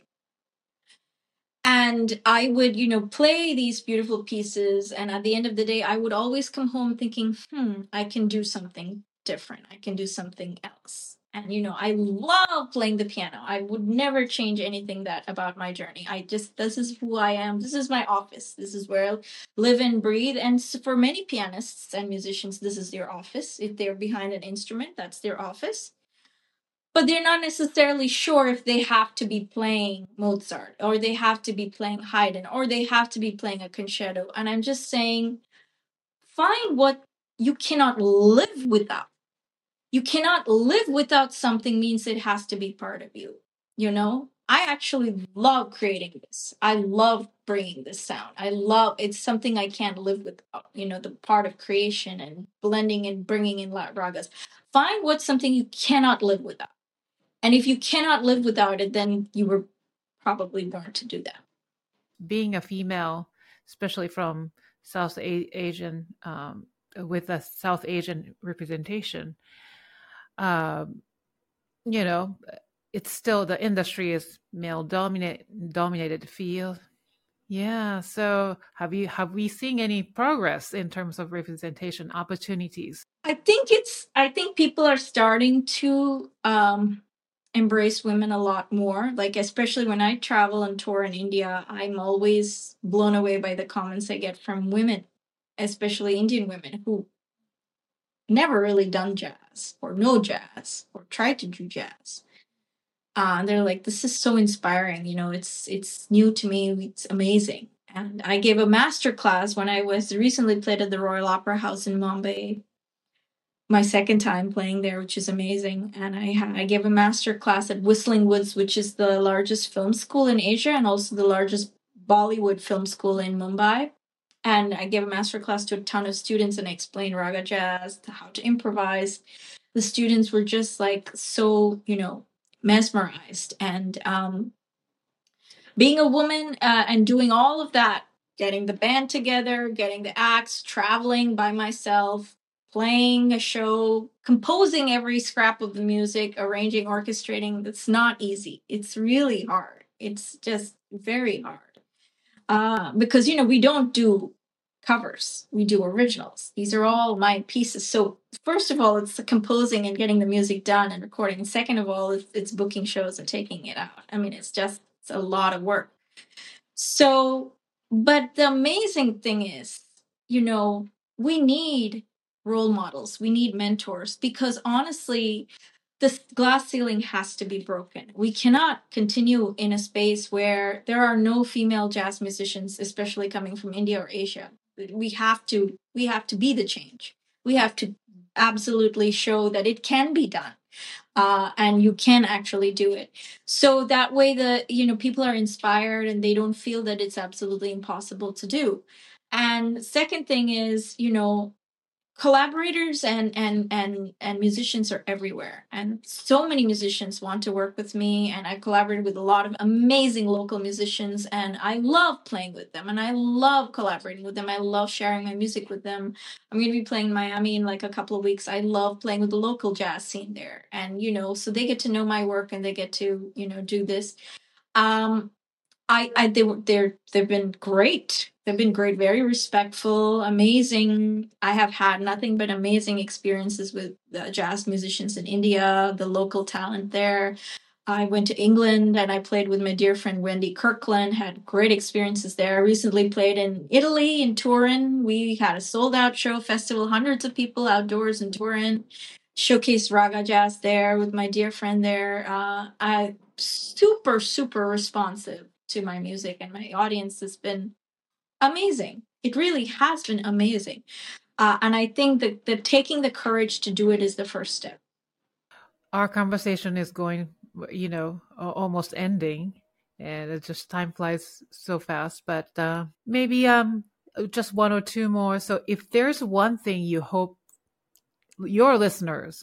And I would, play these beautiful pieces. And at the end of the day, I would always come home thinking, I can do something different. I can do something else. And, I love playing the piano. I would never change anything about my journey. This is who I am. This is my office. This is where I live and breathe. And so for many pianists and musicians, this is their office. If they're behind an instrument, that's their office. But they're not necessarily sure if they have to be playing Mozart or they have to be playing Haydn or they have to be playing a concerto. And I'm just saying, find what you cannot live without. You cannot live without something means it has to be part of you. I actually love creating this. I love bringing this sound. It's something I can't live without, the part of creation and blending and bringing in ragas. Find what's something you cannot live without. And if you cannot live without it, then you were probably born to do that. Being a female, especially from South Asian, with a South Asian representation, it's still, the industry is male dominated field. Yeah. So have we seen any progress in terms of representation opportunities? I think people are starting to embrace women a lot more. Like, especially when I travel and tour in India, I'm always blown away by the comments I get from women, especially Indian women who never really done jazz or know jazz or tried to do jazz. They're like, this is so inspiring. It's new to me. It's amazing. And I gave a master class when I was recently played at the Royal Opera House in Mumbai, my second time playing there, which is amazing. And I gave a master class at Whistling Woods, which is the largest film school in Asia and also the largest Bollywood film school in Mumbai. And I gave a master class to a ton of students and I explained raga jazz, how to improvise. The students were just like so, mesmerized. And being a woman and doing all of that, getting the band together, getting the acts, traveling by myself, playing a show, composing every scrap of the music, arranging, orchestrating, it's not easy. It's really hard. It's just very hard. Because, we don't do covers. We do originals. These are all my pieces. So first of all, it's the composing and getting the music done and recording. And second of all, it's booking shows and taking it out. I mean, it's a lot of work. So, but the amazing thing is, we need role models. We need mentors because honestly, the glass ceiling has to be broken. We cannot continue in a space where there are no female jazz musicians, especially coming from India or Asia. We have to be the change. We have to absolutely show that it can be done. and you can actually do it. So that way, people are inspired and they don't feel that it's absolutely impossible to do. And the second thing is, collaborators and musicians are everywhere, and so many musicians want to work with me, and I've collaborated with a lot of amazing local musicians, and I love playing with them, and I love collaborating with them. I love sharing my music with them. I'm going to be playing in Miami in like a couple of weeks. I love playing with the local jazz scene there, and so they get to know my work, and they get to do this. um they've been great. They've been great, very respectful, amazing. I have had nothing but amazing experiences with jazz musicians in India, the local talent there. I went to England and I played with my dear friend Wendy Kirkland, had great experiences there. I recently played in Italy, in Turin. We had a sold out show festival, hundreds of people outdoors in Turin, showcased raga jazz there with my dear friend there. I super, super responsive to my music, and my audience has been amazing. It really has been amazing. And I think that taking the courage to do it is the first step. Our conversation is going, almost ending, and it just time flies so fast. But maybe just one or two more. So, if there's one thing you hope your listeners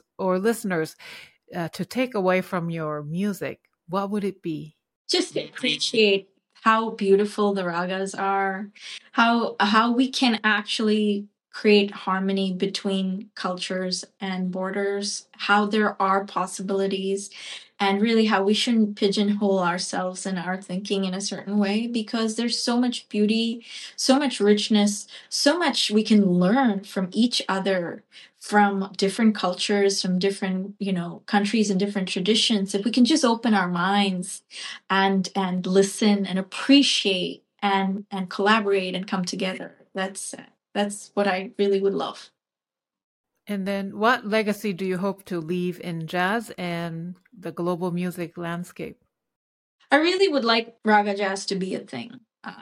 to take away from your music, what would it be? Just appreciate how beautiful the ragas are, how we can actually create harmony between cultures and borders, how there are possibilities, and really how we shouldn't pigeonhole ourselves and our thinking in a certain way, because there's so much beauty, so much richness, so much we can learn from each other, from different cultures, from different countries and different traditions. If we can just open our minds and listen and appreciate and collaborate and come together, that's what I really would love. And then, what legacy do you hope to leave in jazz and the global music landscape? I really would like raga jazz to be a thing,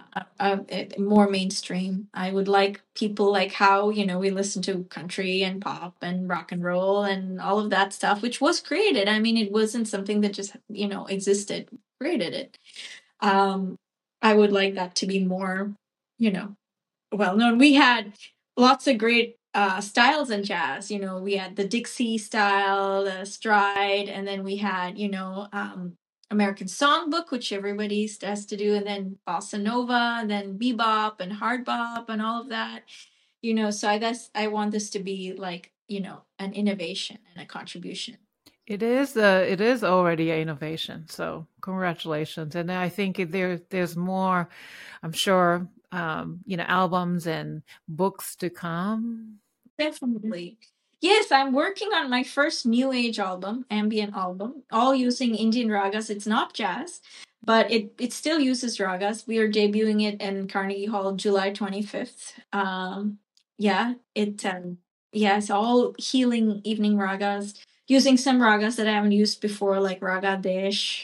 more mainstream. I would like people like how we listen to country and pop and rock and roll and all of that stuff, which was created. I mean, it wasn't something that just existed. Created it. I would like that to be more, well known. We had lots of great styles in jazz. We had the Dixie style, the stride, and then we had American Songbook, which everybody has to do, and then bossa nova, and then bebop and hard bop and all of that. So I guess I want this to be like an innovation and a contribution. It is already an innovation. So congratulations. And I think there's more, I'm sure, albums and books to come. Definitely. Yes, I'm working on my first new age album, ambient album, all using Indian ragas. It's not jazz, but it still uses ragas. We are debuting it in Carnegie Hall July 25th. Yeah, it's all healing evening ragas, using some ragas that I haven't used before, like Raga Desh.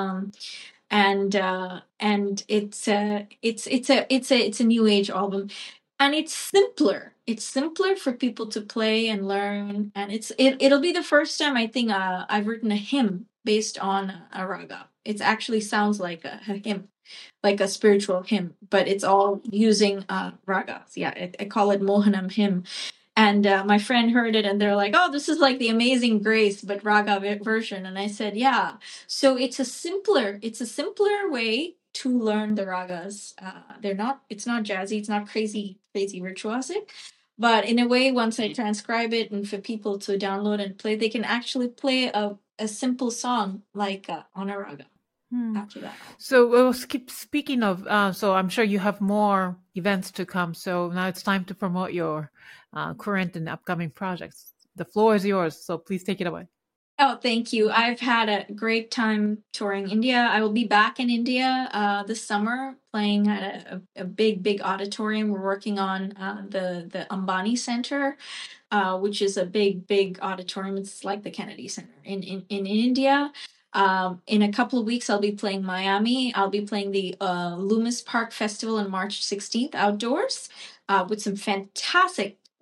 And it's a new age album, and it's simpler for people to play and learn, and it'll be the first time I think I've written a hymn based on a raga. It actually sounds like a hymn, like a spiritual hymn, but it's all using ragas. Yeah, I call it Mohanam hymn. And my friend heard it, and they're like, "Oh, this is like the Amazing Grace, but raga version." And I said, "Yeah." So it's a simpler way to learn the ragas. It's not jazzy, it's not crazy, crazy virtuosic, but in a way, once I transcribe it and for people to download and play, they can actually play a simple song like on a raga. After that. So we'll keep speaking of, so I'm sure you have more events to come. So now it's time to promote your current and upcoming projects. The floor is yours, so please take it away. Oh, thank you. I've had a great time touring India. I will be back in India this summer, playing at a big, big auditorium. We're working on the Ambani Center, which is a big, big auditorium. It's like the Kennedy Center in India. In a couple of weeks, I'll be playing Miami. I'll be playing the Loomis Park Festival on March 16th outdoors with some fantastic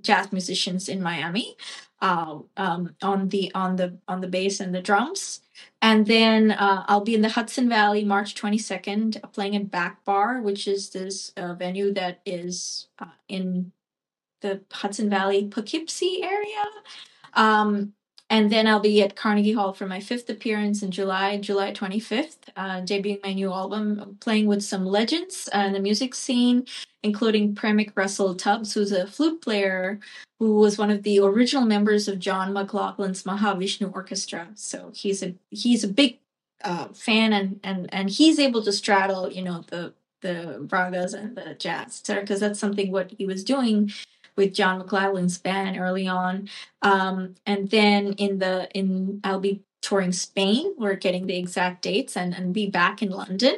jazz musicians in Miami, on the bass and the drums. And then I'll be in the Hudson Valley March 22nd, playing at Back Bar, which is this venue that is in the Hudson Valley Poughkeepsie area. And then I'll be at Carnegie Hall for my 5th appearance in July 25th, debuting my new album, playing with some legends in the music scene, including Premick Russell Tubbs, who's a flute player who was one of the original members of John McLaughlin's Mahavishnu Orchestra. So he's a big fan, and he's able to straddle, the ragas and the jazz, because that's something what he was doing with John McLaughlin's band early on. And then I'll be touring Spain. We're getting the exact dates, and be back in London.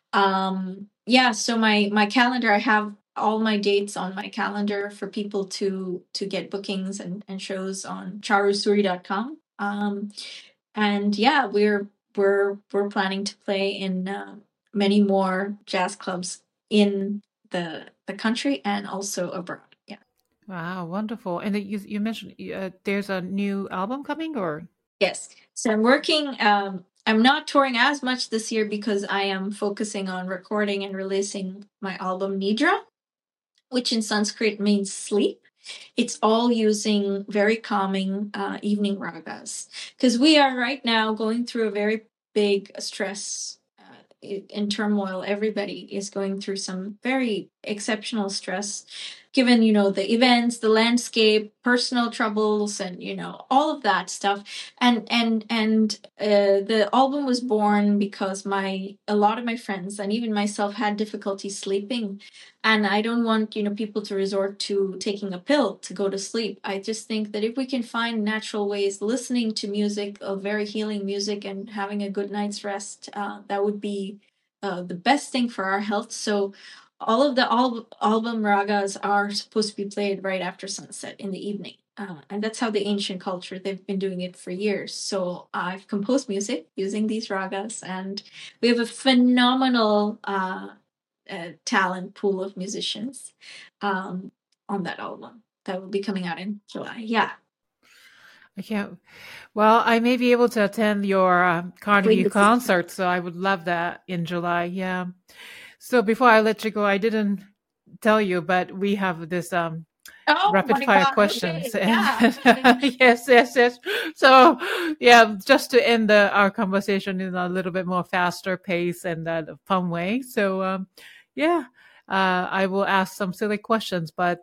So my calendar, I have all my dates on my calendar for people to get bookings and shows on charusuri.com. And yeah, we're planning to play in many more jazz clubs in the country and also abroad. Yeah. Wow, wonderful. And you mentioned there's a new album coming, or? Yes. So I'm working. I'm not touring as much this year because I am focusing on recording and releasing my album Nidra, which in Sanskrit means sleep. It's all using very calming evening ragas, because we are right now going through a very big stress in turmoil. Everybody is going through some very exceptional stress, given the events, the landscape, personal troubles, and all of that stuff. And the album was born because a lot of my friends and even myself had difficulty sleeping, and I don't want people to resort to taking a pill to go to sleep. I just think that if we can find natural ways, listening to music, of very healing music, and having a good night's rest, that would be the best thing for our health. So all of the album ragas are supposed to be played right after sunset in the evening. And that's how the ancient culture, they've been doing it for years. So I've composed music using these ragas, and we have a phenomenal talent pool of musicians on that album that will be coming out in July. Yeah. I can't. Well, I may be able to attend your Carnegie Please. concert, so I would love that in July. Yeah. So before I let you go, I didn't tell you, but we have this rapid fire questions. Okay. And Yeah. yes. So yeah, just to end our conversation in a little bit more faster pace and a fun way. So I will ask some silly questions, but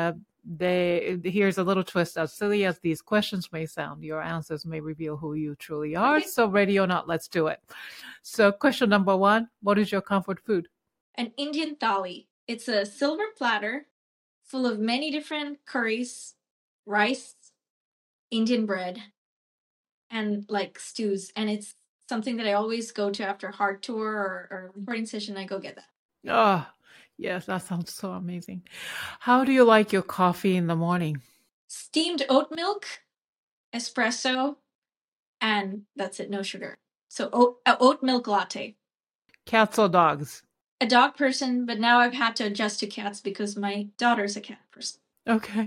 here's a little twist. As silly as these questions may sound, your answers may reveal who you truly are. Okay. So ready or not, let's do it. So question number 1, what is your comfort food? An Indian thali. It's a silver platter full of many different curries, rice, Indian bread, and like stews. And it's something that I always go to after a hard tour or recording session. I go get that. Oh, yes, that sounds so amazing. How do you like your coffee in the morning? Steamed oat milk, espresso, and that's it, no sugar. So oat milk latte. Cats or dogs? A dog person, but now I've had to adjust to cats because my daughter's a cat person. Okay.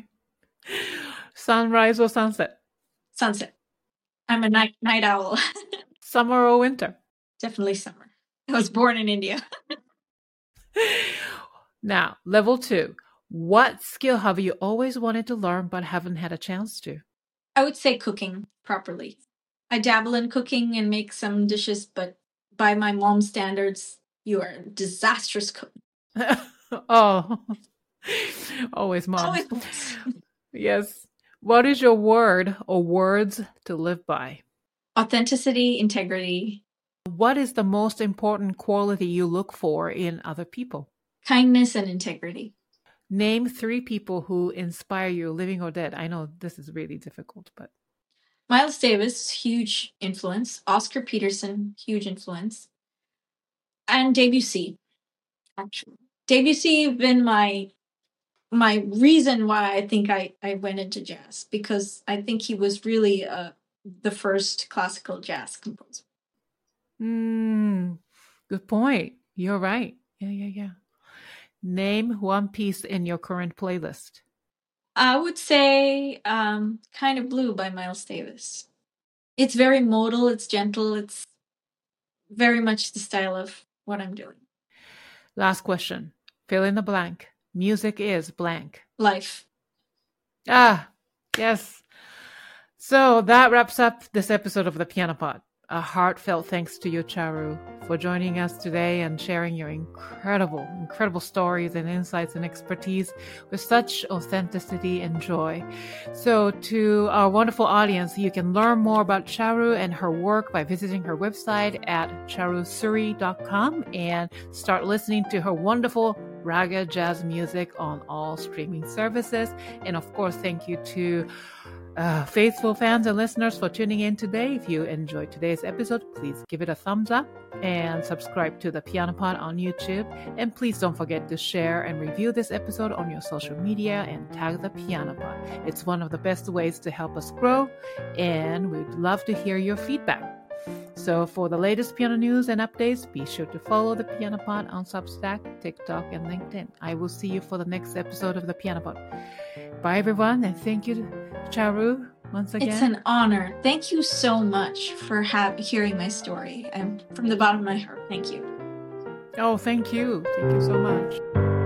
Sunrise or sunset? Sunset. I'm a night owl. Summer or winter? Definitely summer. I was born in India. Now, level 2. What skill have you always wanted to learn but haven't had a chance to? I would say cooking properly. I dabble in cooking and make some dishes, but by my mom's standards, you are a disastrous cook. Oh, always mom. Always. Yes. What is your word or words to live by? Authenticity, integrity. What is the most important quality you look for in other people? Kindness and integrity. Name 3 people who inspire you, living or dead. I know this is really difficult, but Miles Davis, huge influence. Oscar Peterson, huge influence. And Debussy, actually. Debussy been my reason why I think I went into jazz, because I think he was really the first classical jazz composer. Good point. You're right. Yeah. Name 1 piece in your current playlist. I would say Kind of Blue by Miles Davis. It's very modal, it's gentle, it's very much the style of what I'm doing. Last question. Fill in the blank. Music is blank. Life. Ah, yes. So that wraps up this episode of The Piano Pod. A heartfelt thanks to you, Charu, for joining us today and sharing your incredible stories and insights and expertise with such authenticity and joy. So to our wonderful audience, you can learn more about Charu and her work by visiting her website at charusuri.com and start listening to her wonderful raga jazz music on all streaming services. And of course, thank you to faithful fans and listeners for tuning in today. If you enjoyed today's episode, please give it a thumbs up and subscribe to the Piano Pod on YouTube. And please don't forget to share and review this episode on your social media and tag the Piano Pod. It's one of the best ways to help us grow, and we'd love to hear your feedback. So for the latest piano news and updates, be sure to follow the Piano Pod on Substack, TikTok, and LinkedIn. I will see you for the next episode of the Piano Pod. Bye, everyone, and thank you, Charu, once again. It's an honor. Thank you so much for hearing my story. And from the bottom of my heart, thank you. Oh, thank you. Thank you so much.